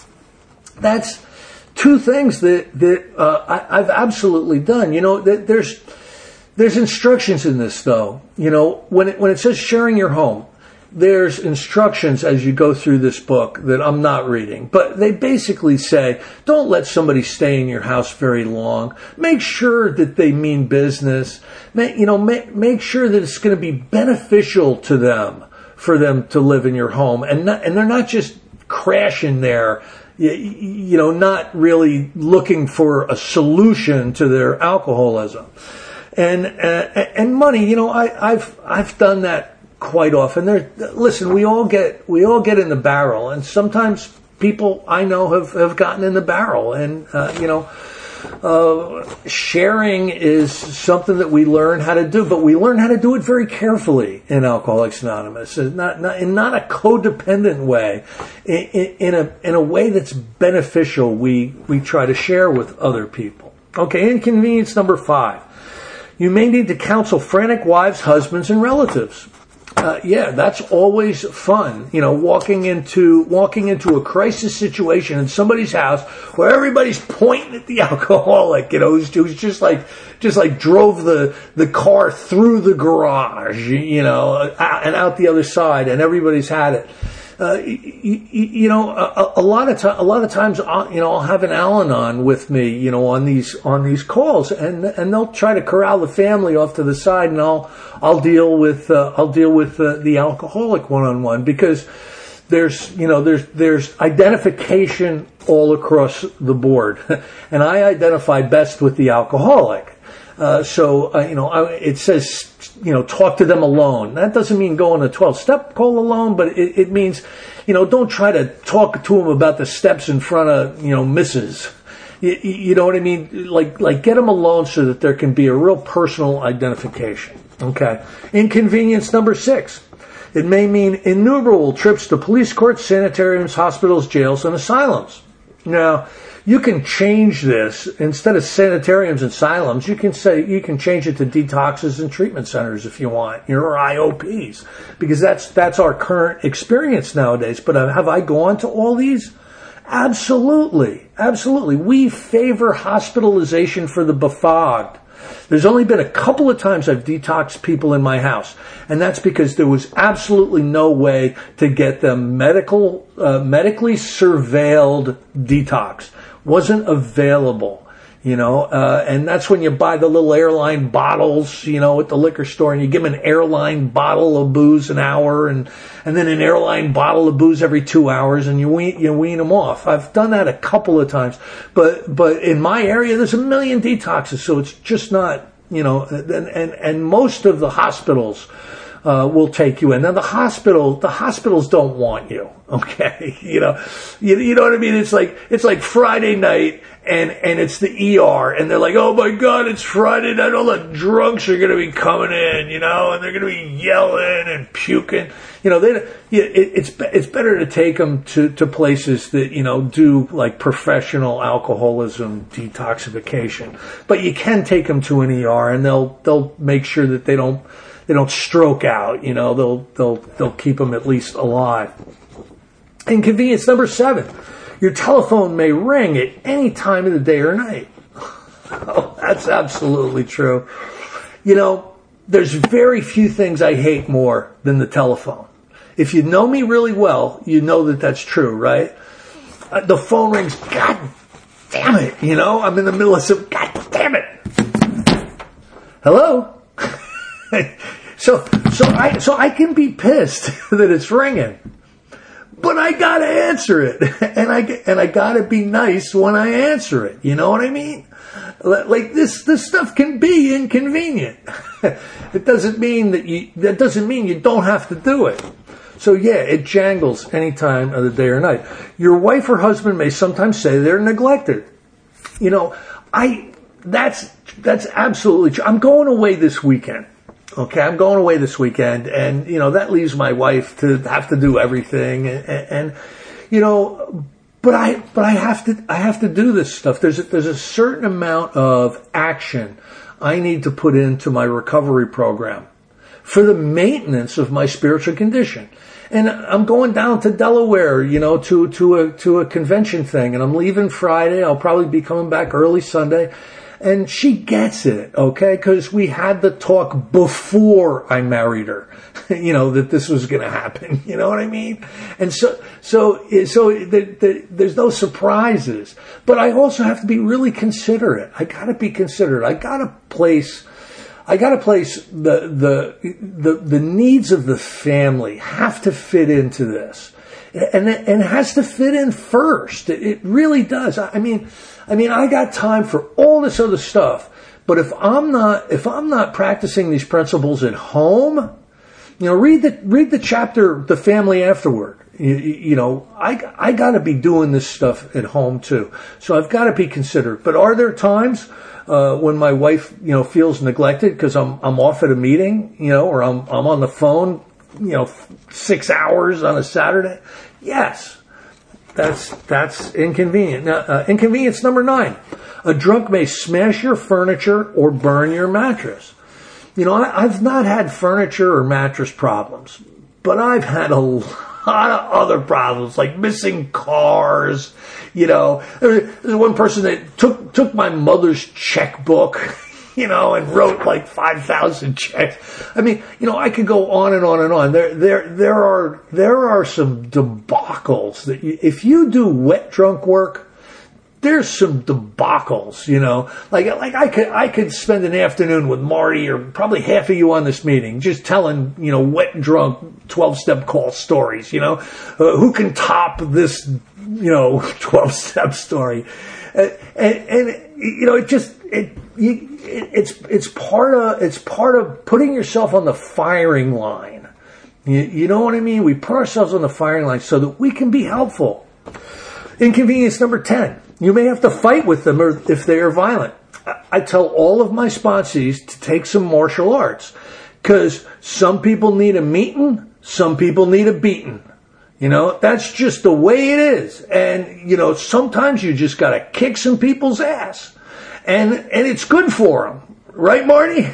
That's two things that, that, uh, I, I've absolutely done. You know, that there's, There's instructions in this, though. You know, when it, when it says sharing your home, there's instructions as you go through this book that I'm not reading. But they basically say, don't let somebody stay in your house very long. Make sure that they mean business. Make, you know, make, make sure that it's going to be beneficial to them for them to live in your home. And not, and they're not just crashing there, you, you know, not really looking for a solution to their alcoholism. And uh, and money, you know, I, I've I've done that quite often. There, listen, we all get we all get in the barrel, and sometimes people I know have, have gotten in the barrel, and uh, you know, uh, sharing is something that we learn how to do, but we learn how to do it very carefully in Alcoholics Anonymous, not not in not a codependent way, in, in a in a way that's beneficial. We we try to share with other people. Okay, inconvenience number five. You may need to counsel frantic wives, husbands, and relatives. Uh, yeah, that's always fun. You know, walking into walking into a crisis situation in somebody's house where everybody's pointing at the alcoholic. You know, who's, who's just like just like drove the the car through the garage. You know, and out the other side, and everybody's had it. Uh, you, you know, a, a lot of time, a lot of times, I'll, you know, I'll have an Al-Anon with me, you know, on these on these calls, and and they'll try to corral the family off to the side, and I'll I'll deal with uh, I'll deal with uh, the alcoholic one on one, because there's you know there's there's identification all across the board, and I identify best with the alcoholic. Uh, so, uh, you know, I, it says, you know, talk to them alone. That doesn't mean go on a twelve-step call alone, but it, it means, you know, don't try to talk to them about the steps in front of, you know, missus You, you know what I mean? Like, like get them alone so that there can be a real personal identification. Okay. Inconvenience number six. It may mean innumerable trips to police courts, sanitariums, hospitals, jails, and asylums. Now, you can change this. Instead of sanitariums and asylums, you can say you can change it to detoxes and treatment centers if you want, or I O Ps, because that's that's our current experience nowadays. But have I gone to all these? Absolutely, absolutely. We favor hospitalization for the befogged. There's only been a couple of times I've detoxed people in my house, and that's because there was absolutely no way to get them medical, uh, medically surveilled detox. Wasn't available, you know, uh, and that's when you buy the little airline bottles, you know, at the liquor store, and you give them an airline bottle of booze an hour, and and then an airline bottle of booze every two hours, and you wean you wean them off. I've done that a couple of times, but but in my area, there's a million detoxes, so it's just not, you know, and and, and most of the hospitals Uh, will take you in. Now the hospital, the hospitals don't want you. Okay. You know, you, you know what I mean? It's like, it's like Friday night and, and it's the E R and they're like, oh my God, it's Friday night. All the drunks are going to be coming in, you know, and they're going to be yelling and puking. You know, they, it, it's, it's better to take them to, to places that, you know, do like professional alcoholism detoxification, but you can take them to an E R and they'll, they'll make sure that they don't, They don't stroke out, you know, they'll, they'll, they'll keep them at least alive. Inconvenience number seven. Your telephone may ring at any time of the day or night. Oh, that's absolutely true. You know, there's very few things I hate more than the telephone. If you know me really well, you know that that's true, right? Uh, the phone rings, God damn it, you know, I'm in the middle of some, God damn it. Hello? So, so I, so I can be pissed that it's ringing, but I gotta answer it, and I, and I gotta be nice when I answer it. You know what I mean? Like this, this stuff can be inconvenient. It doesn't mean that you, that doesn't mean you don't have to do it. So yeah, it jangles any time of the day or night. Your wife or husband may sometimes say they're neglected. You know, I, that's, that's absolutely true. I'm going away this weekend. Okay, I'm going away this weekend, and, you know, that leaves my wife to have to do everything, and, and, and you know, but I, but I have to, I have to do this stuff. There's a, there's a certain amount of action I need to put into my recovery program for the maintenance of my spiritual condition. And I'm going down to Delaware, you know, to, to a, to a convention thing, and I'm leaving Friday. I'll probably be coming back early Sunday. And she gets it, okay? Because we had the talk before I married her, you know, that this was going to happen. You know what I mean? And so, so, so the, the, there's no surprises. But I also have to be really considerate. I got to be considerate. I got to place, I got to place the the the the needs of the family have to fit into this, and and it has to fit in first. It, it really does. I mean. I mean, I got time for all this other stuff, but if I'm not, if I'm not practicing these principles at home, you know, read the, read the chapter, The Family Afterward. You, you know, I, I gotta be doing this stuff at home too. So I've gotta be considerate. But are there times, uh, when my wife, you know, feels neglected because I'm, I'm off at a meeting, you know, or I'm, I'm on the phone, you know, six hours on a Saturday? Yes. That's, that's inconvenient. Now, uh, inconvenience number nine. A drunk may smash your furniture or burn your mattress. you know, I, I've not had furniture or mattress problems, but I've had a lot of other problems, like missing cars. You know, there's one person that took took my mother's checkbook, you know, and wrote like five thousand checks. I mean, you know, I could go on and on and on. There, there, there are there are some debacles that you, if you do wet drunk work, there's some debacles, you know, like, like I could, I could spend an afternoon with Marty or probably half of you on this meeting just telling, you know, wet drunk twelve step call stories, you know, uh, who can top this, you know, twelve step story. Uh, and, and, you know, it just, it, you, it, it's, it's part of, it's part of putting yourself on the firing line. You, you know what I mean? We put ourselves on the firing line so that we can be helpful. Inconvenience number ten. You may have to fight with them or if they are violent. I tell all of my sponsees to take some martial arts because some people need a meeting, some people need a beating. You know, that's just the way it is. And, you know, sometimes you just got to kick some people's ass. And and it's good for them. Right, Marty?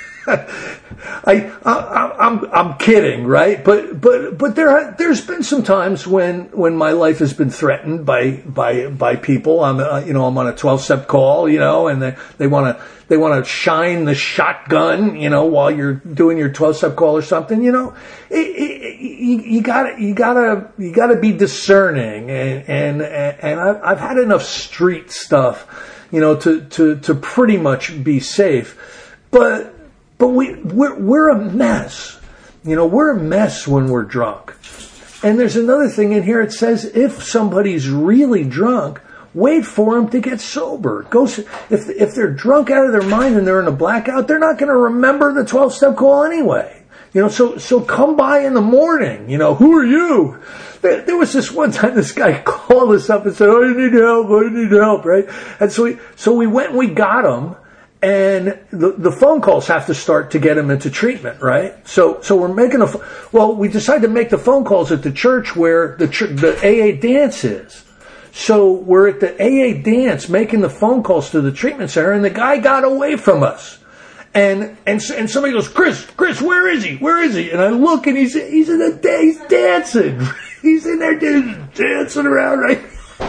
I, I, I'm, I'm kidding, right? But, but, but there, there's been some times when, when my life has been threatened by, by, by people. I'm, uh, you know, I'm on a twelve step call, you know, and they, they want to, they want to shine the shotgun, you know, while you're doing your twelve step call or something, you know, it, it, you, you gotta, you gotta, you gotta be discerning. And, and, and I've, I've had enough street stuff, you know, to, to, to pretty much be safe. But, But we, we're, we're a mess. You know, we're a mess when we're drunk. And there's another thing in here. It says if somebody's really drunk, wait for them to get sober. Go, if, if they're drunk out of their mind and they're in a blackout, they're not going to remember the twelve step call anyway. You know, so, so come by in the morning. You know, who are you? There, there was this one time this guy called us up and said, oh, I need help, I need help, right? And so we, so we went and we got him. And the, the phone calls have to start to get him into treatment, right? So, so we're making a, well, we decided to make the phone calls at the church where the, the A A dance is. So we're at the A A dance making the phone calls to the treatment center and the guy got away from us. And, and, and somebody goes, Chris, Chris, where is he? Where is he? And I look and he's, he's in the, he's dancing. He's in there dancing around, right?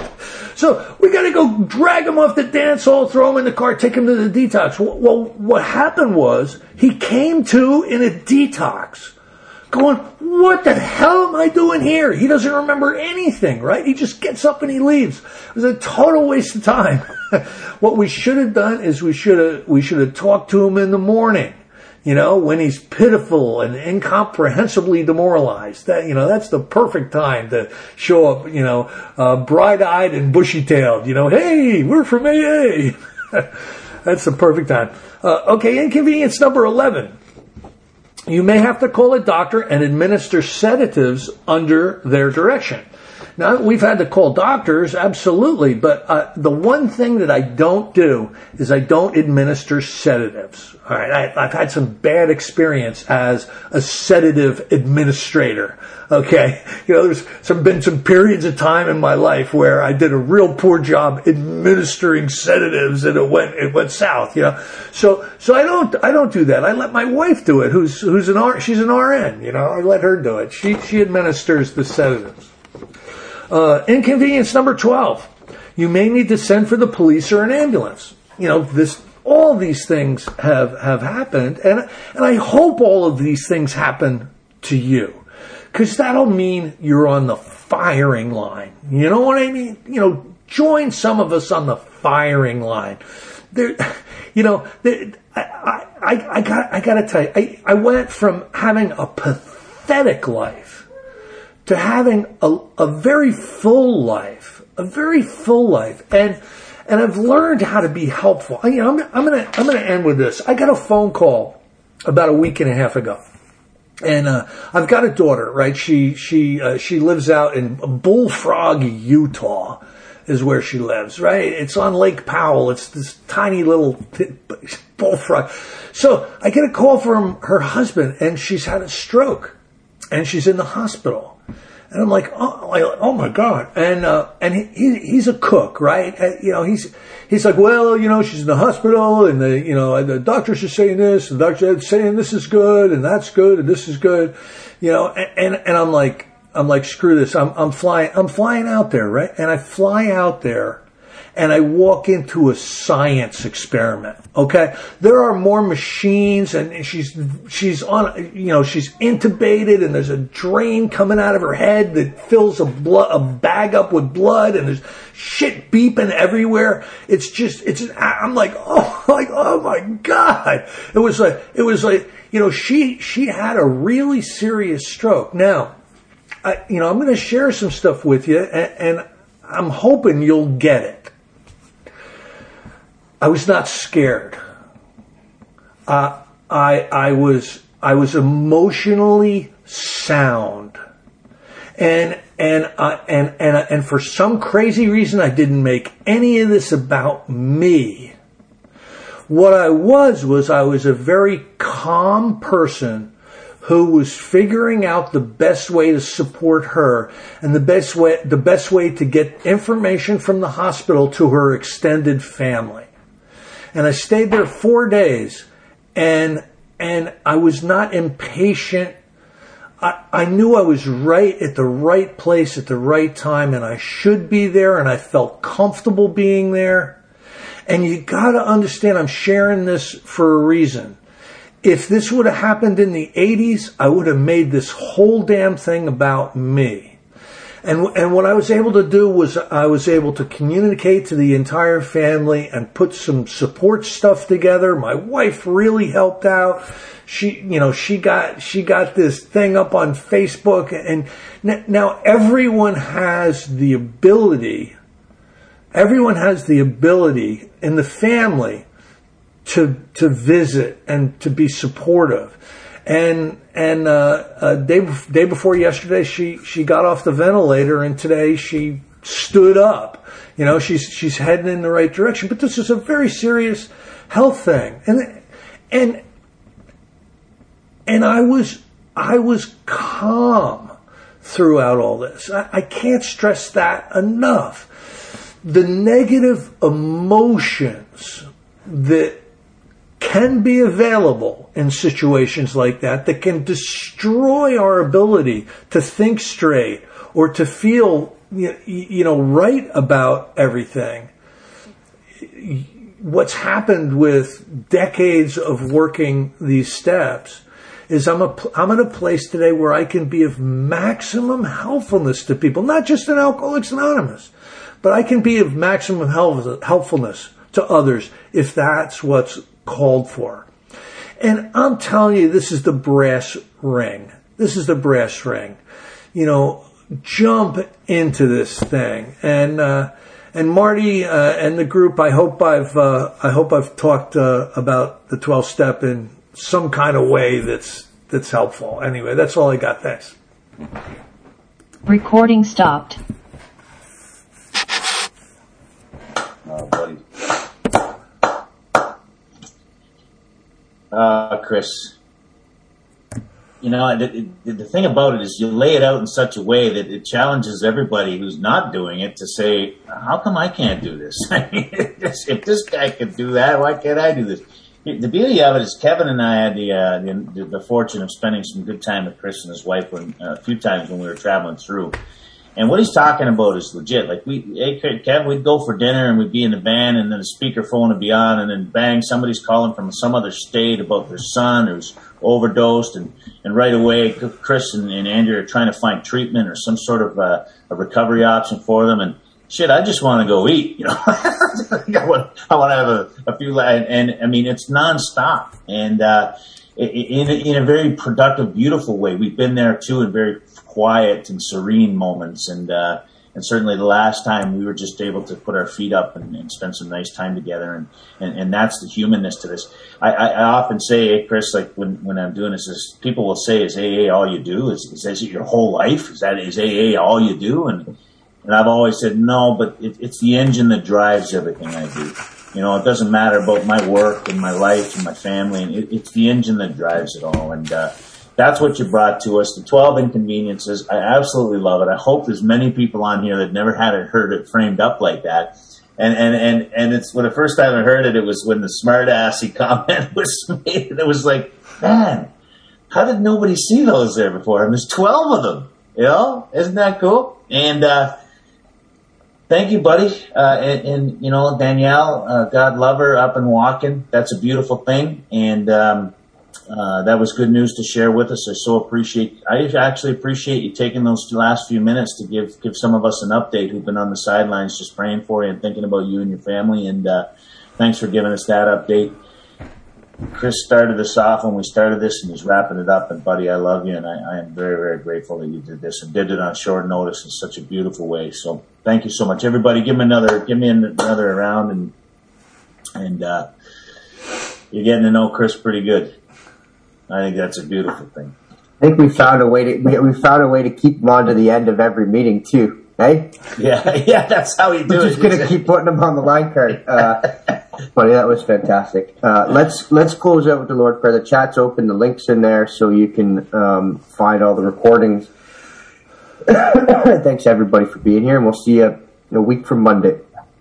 So we got to go drag him off the dance hall, throw him in the car, take him to the detox. Well, what happened was he came to in a detox going, what the hell am I doing here? He doesn't remember anything, right? He just gets up and he leaves. It was a total waste of time. What we should have done is we should have, we should have talked to him in the morning. You know, when he's pitiful and incomprehensibly demoralized, that, you know, that's the perfect time to show up, you know, uh, bright-eyed and bushy-tailed, you know, hey, we're from A A. That's the perfect time. Uh, okay, inconvenience number eleven. You may have to call a doctor and administer sedatives under their direction. Now, we've had to call doctors, absolutely, but uh, the one thing that I don't do is I don't administer sedatives. All right, I, I've had some bad experience as a sedative administrator. Okay, you know, there's some been some periods of time in my life where I did a real poor job administering sedatives, and it went it went south. You know, so so I don't I don't do that. I let my wife do it. Who's who's an R, she's an R N. You know, I let her do it. She she administers the sedatives. Uh, inconvenience number twelve. You may need to send for the police or an ambulance. You know, this, all these things have, have happened, and, and I hope all of these things happen to you. Cause that'll mean you're on the firing line. You know what I mean? You know, join some of us on the firing line. There, you know, there, I, I, I got, I gotta tell you, I, I went from having a pathetic life to having a, a very full life, a very full life, and and I've learned how to be helpful. I, you know, I'm, I'm gonna I'm gonna end with this. I got a phone call about a week and a half ago, and uh, I've got a daughter. Right, she she uh, she lives out in Bullfrog, Utah, is where she lives. Right, it's on Lake Powell. It's this tiny little Bullfrog. So I get a call from her husband, and she's had a stroke. and she's in the hospital. And I'm like, oh, like, oh my God. And, uh, and he, he's a cook, right? Uh, you know, he's, he's like, well, you know, she's in the hospital and the, you know, the doctors are saying this, the doctors are saying this is good and that's good and this is good, you know, and, and, and I'm like, I'm like, screw this. I'm, I'm flying, I'm flying out there, right? And I fly out there and I walk into a science experiment. Okay. There are more machines and she's, she's on, you know, she's intubated and there's a drain coming out of her head that fills a blood, a bag up with blood and there's shit beeping everywhere. It's just, it's, I'm like, oh, like, oh my God. It was like, it was like, you know, she, she had a really serious stroke. Now, I, you know, I'm going to share some stuff with you and, and I'm hoping you'll get it. I was not scared. Uh, I, I was, I was emotionally sound. And, and, uh, and, and, and for some crazy reason, I didn't make any of this about me. What I was, was I was a very calm person who was figuring out the best way to support her and the best way, the best way to get information from the hospital to her extended family. And I stayed there four days and, and I was not impatient. I, I knew I was right at the right place at the right time and I should be there and I felt comfortable being there. And you gotta understand, I'm sharing this for a reason. If this would have happened in the eighties, I would have made this whole damn thing about me. And, and what I was able to do was I was able to communicate to the entire family and put some support stuff together. My wife really helped out. She, you know, she got, she got this thing up on Facebook and now everyone has the ability, everyone has the ability in the family to, to visit and to be supportive. And, and, uh, uh, day, day before yesterday, she, she got off the ventilator and today she stood up. You know, she's, she's heading in the right direction, but this is a very serious health thing. And, and, and I was, I was calm throughout all this. I, I can't stress that enough. The negative emotions that can be available in situations like that, that can destroy our ability to think straight or to feel, you know, right about everything. What's happened with decades of working these steps is I'm a, I'm in a place today where I can be of maximum helpfulness to people, not just in Alcoholics Anonymous, but I can be of maximum help, helpfulness to others if that's what's called for. And I'm telling you, this is the brass ring. This is the brass ring. You know, jump into this thing. And, uh, and Marty, uh, and the group, I hope I've, uh, I hope I've talked, uh, about the twelve step in some kind of way that's, that's helpful. Anyway, that's all I got. Thanks. Recording stopped. Oh, buddy. Uh, Chris, you know, the, the, the thing about it is you lay it out in such a way that it challenges everybody who's not doing it to say, how come I can't do this? I mean, if this guy could do that, why can't I do this? The beauty of it is Kevin and I had the, uh, the, the fortune of spending some good time with Chris and his wife when, uh, a few times when we were traveling through. And what he's talking about is legit. Like we, hey, Kevin, we'd go for dinner and we'd be in the van and then the speakerphone would be on and then bang, somebody's calling from some other state about their son who's overdosed and, and right away Chris and, and Andrew are trying to find treatment or some sort of uh, a recovery option for them. And shit, I just want to go eat, you know. I want, I want to have a, a few, and, and I mean, it's nonstop and, uh, in, in a very productive, beautiful way. We've been there too in very quiet and serene moments. And, uh, and certainly the last time we were just able to put our feet up and, and spend some nice time together. And, and, and that's the humanness to this. I, I, I often say, hey, Chris, like when, when I'm doing this, is people will say, is A A all you do? Is, is that your whole life? Is that, is A A all you do? And, and I've always said, no, but it, it's the engine that drives everything I do. You know, it doesn't matter about my work and my life and my family. And it, it's the engine that drives it all. And, uh, That's what you brought to us, the twelve inconveniences. I absolutely love it. I hope there's many people on here that never had it, heard it framed up like that. And, and, and, and it's when the first time I heard it, it was when the smart-assy comment was made. And it was like, man, how did nobody see those there before? And there's twelve of them, you know? Isn't that cool? And, uh, thank you, buddy. Uh, and, and, you know, Danielle, uh, God love her, up and walking. That's a beautiful thing. And, um, Uh, that was good news to share with us. I so appreciate, I actually appreciate you taking those last few minutes to give, give some of us an update who've been on the sidelines just praying for you and thinking about you and your family. And, uh, thanks for giving us that update. Chris started us off when we started this and he's wrapping it up. And buddy, I love you. And I, I am very, very grateful that you did this and did it on short notice in such a beautiful way. So thank you so much. Everybody give me another, give me another round and, and, uh, you're getting to know Chris pretty good. I think that's a beautiful thing. I think we found a way to we, we found a way to keep him on to the end of every meeting too, eh? Yeah, yeah, that's how we do We're it. just gonna keep putting him on the line card. Uh, but that was fantastic. Uh, let's let's close out with the Lord prayer. The chat's open. The link's in there, so you can um, find all the recordings. Thanks everybody for being here, and we'll see you in a week from Monday.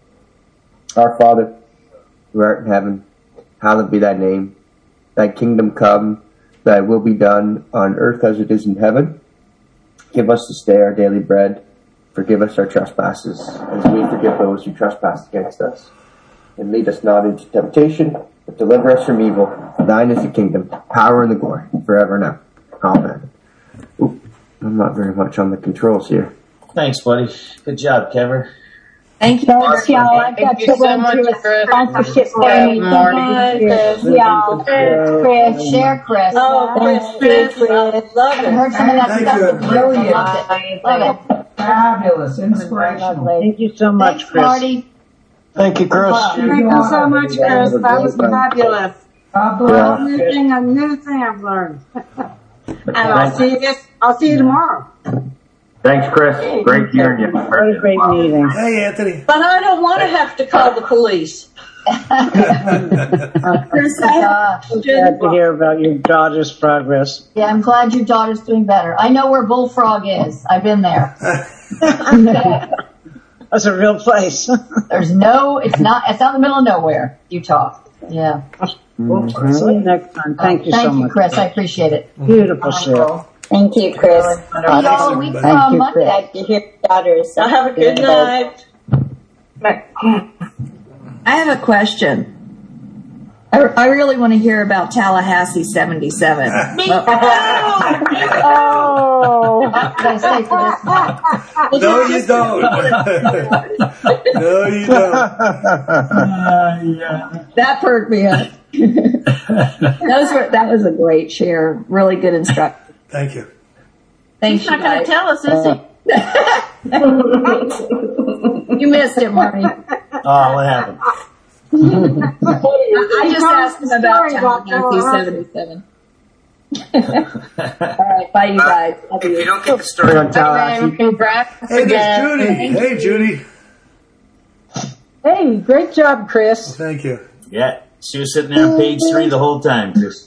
Our Father, who art in heaven, hallowed be thy name. Thy kingdom come. Thy will be done on earth as it is in heaven. Give us this day our daily bread. Forgive us our trespasses, as we forgive those who trespass against us. And lead us not into temptation, but deliver us from evil. For thine is the kingdom, power, and the glory, forever and ever. Amen. Ooh, I'm not very much on the controls here. Thanks, buddy. Good job, Kevin. Thank you. Thanks, y'all. I've got to run through a sponsorship thing. Yes, y'all. Chris, share Chris. Oh, Chris, Chris, Chris. I love it. I heard some of that Thank stuff. you. Brilliant. Love it. Love it. Fabulous, inspirational. Thank you so much, Thanks, Chris. Marty. Thank you, Chris. Thank you so much, Chris. That was fabulous. God Well, new thing, a new thing I've learned. And I'll see you guys, I'll see you tomorrow. Thanks, Chris. Great hearing you. What a great meeting. Hey, Anthony. But I don't want to have to call the police. Chris, I have I'm glad to hear about your daughter's progress. Yeah, I'm glad your daughter's doing better. I know where Bullfrog is. I've been there. That's a real place. There's no, it's not, it's out in the middle of nowhere, Utah. Yeah. We'll see you next time. Thank you so Thank you, much. Chris. I appreciate it. Beautiful share. Thank you, Chris. See y'all a week Thank from you, Monday. Glad to hear your daughters. So have a good night. I have a question. I, I really want to hear about Tallahassee seventy-seven. Me Well, Oh. What did I say for this one? No, you don't. No, you don't. that perked me up. Those were, that was a great share. Really good instruction. Thank you. Thanks, He's you not going to guys. tell us, is he? You missed it, Marty. Oh, what happened? I just asked him about Sorry about Tallahassee seventy-seven. All right, bye, you guys. Love If you you. don't get the story on Tallahassee, Hey, there's Judy. Hey, Judy. Hey, great job, Chris. Thank you. Yeah, she was sitting there on page three the whole time, Chris.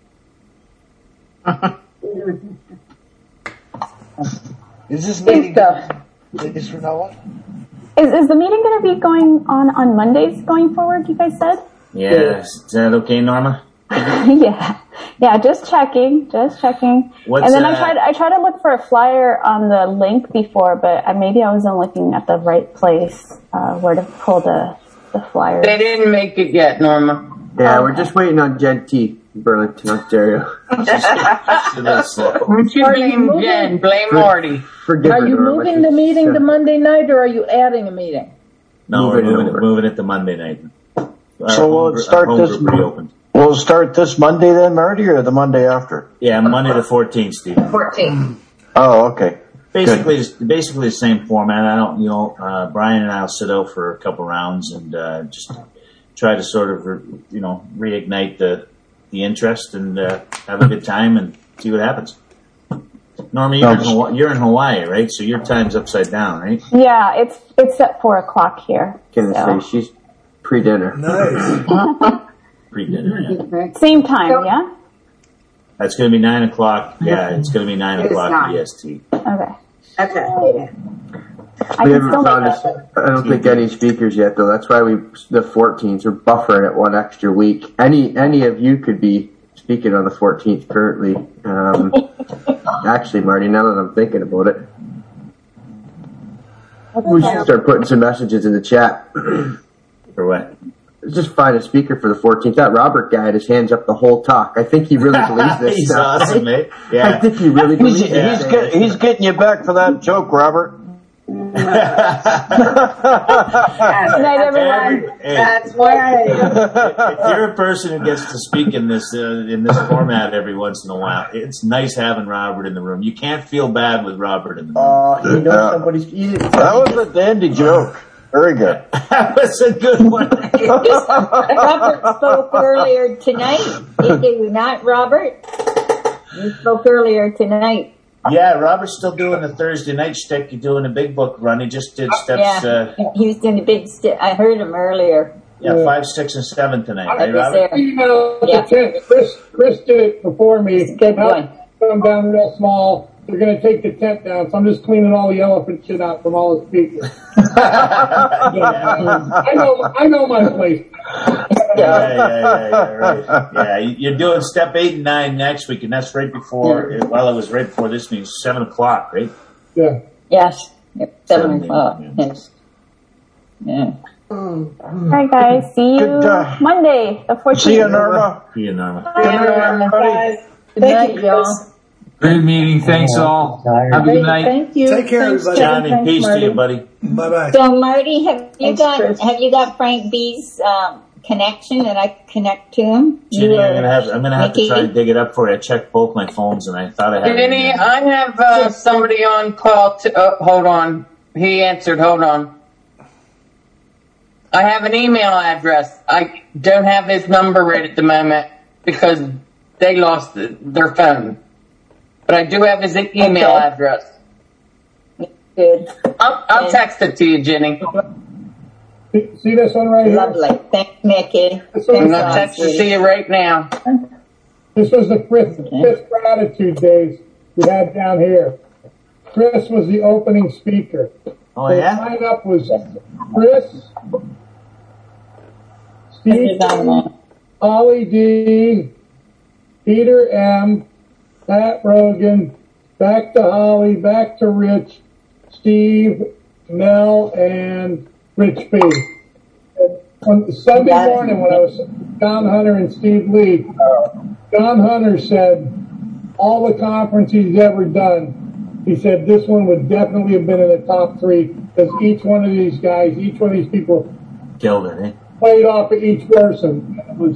Is this Good meeting stuff. is from now on? Is, is the meeting going to be going on on Mondays going forward, you guys said? Yeah, is that okay, Norma? yeah. Yeah, just checking, just checking. What's, and then uh, I tried I tried to look for a flyer on the link before, but I, maybe I wasn't looking at the right place uh, where to pull the, the flyer. they didn't make it yet, Norma. Yeah, we're just waiting on Jen T, Burlington, Ontario. That's slow. We should blame Jen, blame Marty. Forgive Are her, you Norma. moving the meeting to Monday night, or are you adding a meeting? No, we're Moving it moving it, over. moving it to Monday night. Our So will home it gr- start our home this group reopened. Will it start this Monday then, Marty, or the Monday after? Yeah, Monday the fourteenth, Steve. fourteen. Oh, okay. Basically, it's basically the same format. I don't, you know, uh, Brian and I'll sit out for a couple rounds and uh, just try to sort of, re- you know, reignite the the interest and uh, have a good time and see what happens. Norma, you're in, Hawaii, you're in Hawaii, right? So your time's upside down, right? Yeah, it's it's at four o'clock here. Gonna so. say she's pre-dinner. Nice. Pre-dinner, yeah. Same time, yeah? It's going to be nine o'clock. Yeah, it's going to be nine It's o'clock nine. E S T. Okay. Okay. I We can haven't still found make us, it. I don't think any speakers yet, though. That's why we the fourteenth. We're buffering it one extra week. Any any of you could be speaking on the fourteenth currently. Um, actually, Marty, now that I'm thinking about it, we should start putting some messages in the chat. For what? Just find a speaker for the fourteenth. That Robert guy had his hands up the whole talk. I think he really believes this He's stuff. awesome, mate. Yeah. I think he really He's, believes it. he's, get, he's getting you back for that joke, Robert. Good night, everyone. Hey, That's right. if you're a person who gets to speak in this uh, in this format every once in a while, it's nice having Robert in the room. You can't feel bad with Robert in the room. Oh, he knows Yeah. somebody's. He, That was a dandy joke. Very good. That was a good one. Robert spoke earlier tonight. Did you not, Robert? You spoke earlier tonight. Yeah, Robert's still doing the Thursday night shtick. You're doing a big book run. He just did steps. Yeah, Uh, he was doing a big. St- I heard him earlier. yeah, five, six, and seven tonight. I Right, was Robert? there. You know, Yeah. Chris, Chris did it before me. It's a good Now one. I'm down real small. They're going to take the tent down, so I'm just cleaning all the elephant shit out from all the speakers. I know, I know my place. Yeah, yeah, yeah, yeah, right. Yeah, you're doing step eight and nine next week, and that's right before. Well, it was right before this meeting, seven o'clock, right? Yeah. Yes, yep, seven Seven, o'clock. yeah. Yes. Yeah. All right, guys. See you Good, uh, Monday, the fourteenth. See you, Norma. See you, Norma. Good night, everybody. Good night, y'all. Great meeting. Thanks all. Have a good night. Thank you. Take care, Thanks, everybody. Johnny, Thanks, peace Marty. to you, buddy. Bye bye. So, Marty, have you Thanks, got Chris. have you got Frank B's um, connection, and I connect to him? Ginny, You I'm or gonna have I'm gonna have to Nikki? try and dig it up for you. I checked both my phones, and I thought I had. it in Jenny, there. I have uh, somebody on call. To, uh, hold on. He answered. Hold on. I have an email address. I don't have his number right at the moment because they lost the, their phone. But I do have his email Okay. address. Good. I'll, I'll text it to you, Jenny. See, see this one right here? Lovely. Thanks, Nikki. This I'm was, going to text it to you right now. this was the fifth, fifth gratitude days we had down here. Chris was the opening speaker. Oh The yeah. lineup was Chris, Steve, Ollie D, Peter M, Pat Rogan, back to Holly, back to Rich, Steve, Mel, and Rich B. And on Sunday morning when I was Don Hunter and Steve Lee, Don Hunter said all the conference he's ever done, he said this one would definitely have been in the top three because each one of these guys, each one of these people Killed it, eh? played off of each person. It was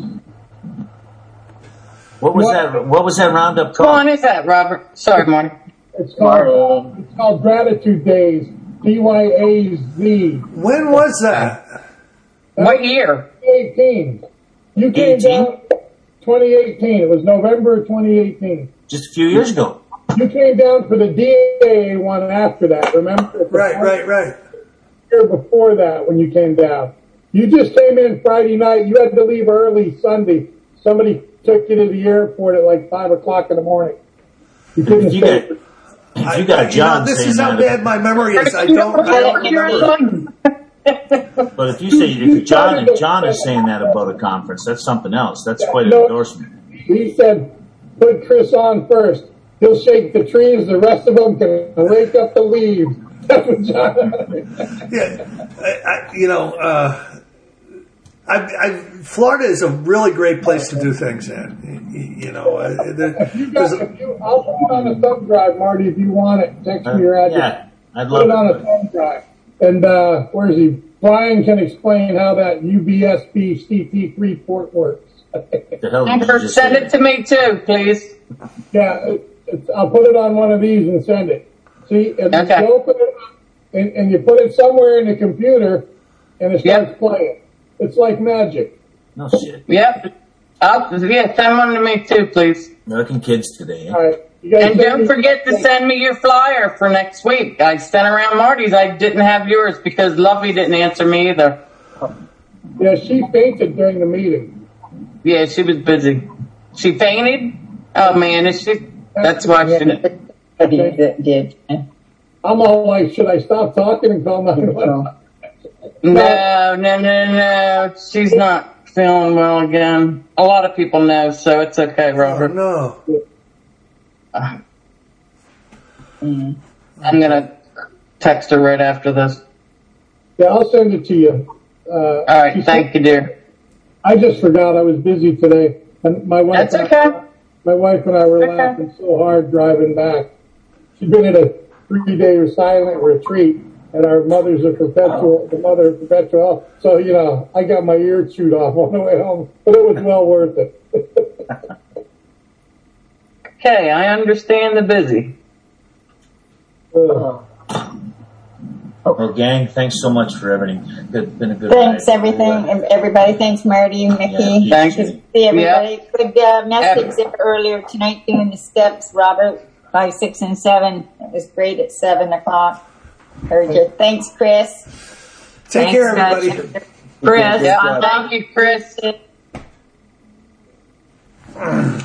What was that? What was that roundup Which called? one is that, Robert? Sorry, Marty. It's called, it's called Gratitude Days, D Y A Z. When was that? What year? twenty eighteen. You came down twenty eighteen. It was November of twenty eighteen. Just a few years ago. You came down for the D A A one after that, remember? Right, right, right. Year before that when you came down. You just came in Friday night. You had to leave early Sunday. Somebody took you to the airport at like five o'clock in the morning. You couldn't You stay. got, if you got You John know, this saying is how that, bad my memory is. I don't, I don't remember. but if you say if John John is saying that about a conference, that's something else. That's quite an endorsement. He said, put Chris on first. He'll shake the trees. The rest of them can rake up the leaves. That's what John. Yeah, I, I, you know, uh, I, I, Florida is a really great place to do things in. You, you know, uh, there, If you got, if you, I'll put it on a thumb drive, Marty, if you want it. Text me your address. Yeah, I'd Put love it on it. a thumb drive. And uh, where is he? Brian can explain how that U B S B C P three port works. The hell did you Amber, just send say? it to me too, please. Yeah, it, it's, I'll put it on one of these and send it. See, if Okay. you open it up and, and you put it somewhere in the computer and it starts Yep. playing. It's like magic. No shit. Yep. I'll, yeah, send one to me too, please. American kids today. Eh? All right. You guys And send don't me- forget to send me your flyer for next week. I sent around Marty's. I didn't have yours because Lovey didn't answer me either. Yeah, she fainted during the meeting. Yeah, she was busy. She fainted? Oh man, it's just, that's why I shouldn't. did. I'm all like, should I stop talking and call nine one one? No, no, no, no. She's not feeling well again. A lot of people know, so it's okay, Robert. Oh, no. Uh, I'm gonna text her right after this. Yeah, I'll send it to you. Uh, All right, thank said, you, dear. I just forgot I was busy today, and my wife. That's okay. And I, my wife and I were Okay. laughing so hard driving back. She'd been at a three-day silent retreat, and our mother's a perpetual, the mother of perpetual. So you know, I got my ear chewed off on the way home, but it was well worth it. Okay, I understand the busy. Uh, Well, gang, thanks so much for everything. It's been a good Thanks, ride. everything, and everybody. Thanks, Marty, Nikki. Yeah, Thank you. See everybody. Good uh, message Ev- there earlier tonight doing the steps, Robert. Five, six, and seven. It was great at seven o'clock. Heard you. Thanks, Chris. Take Thanks, care, guys. everybody. Chris. Yeah, I thank you, Chris. love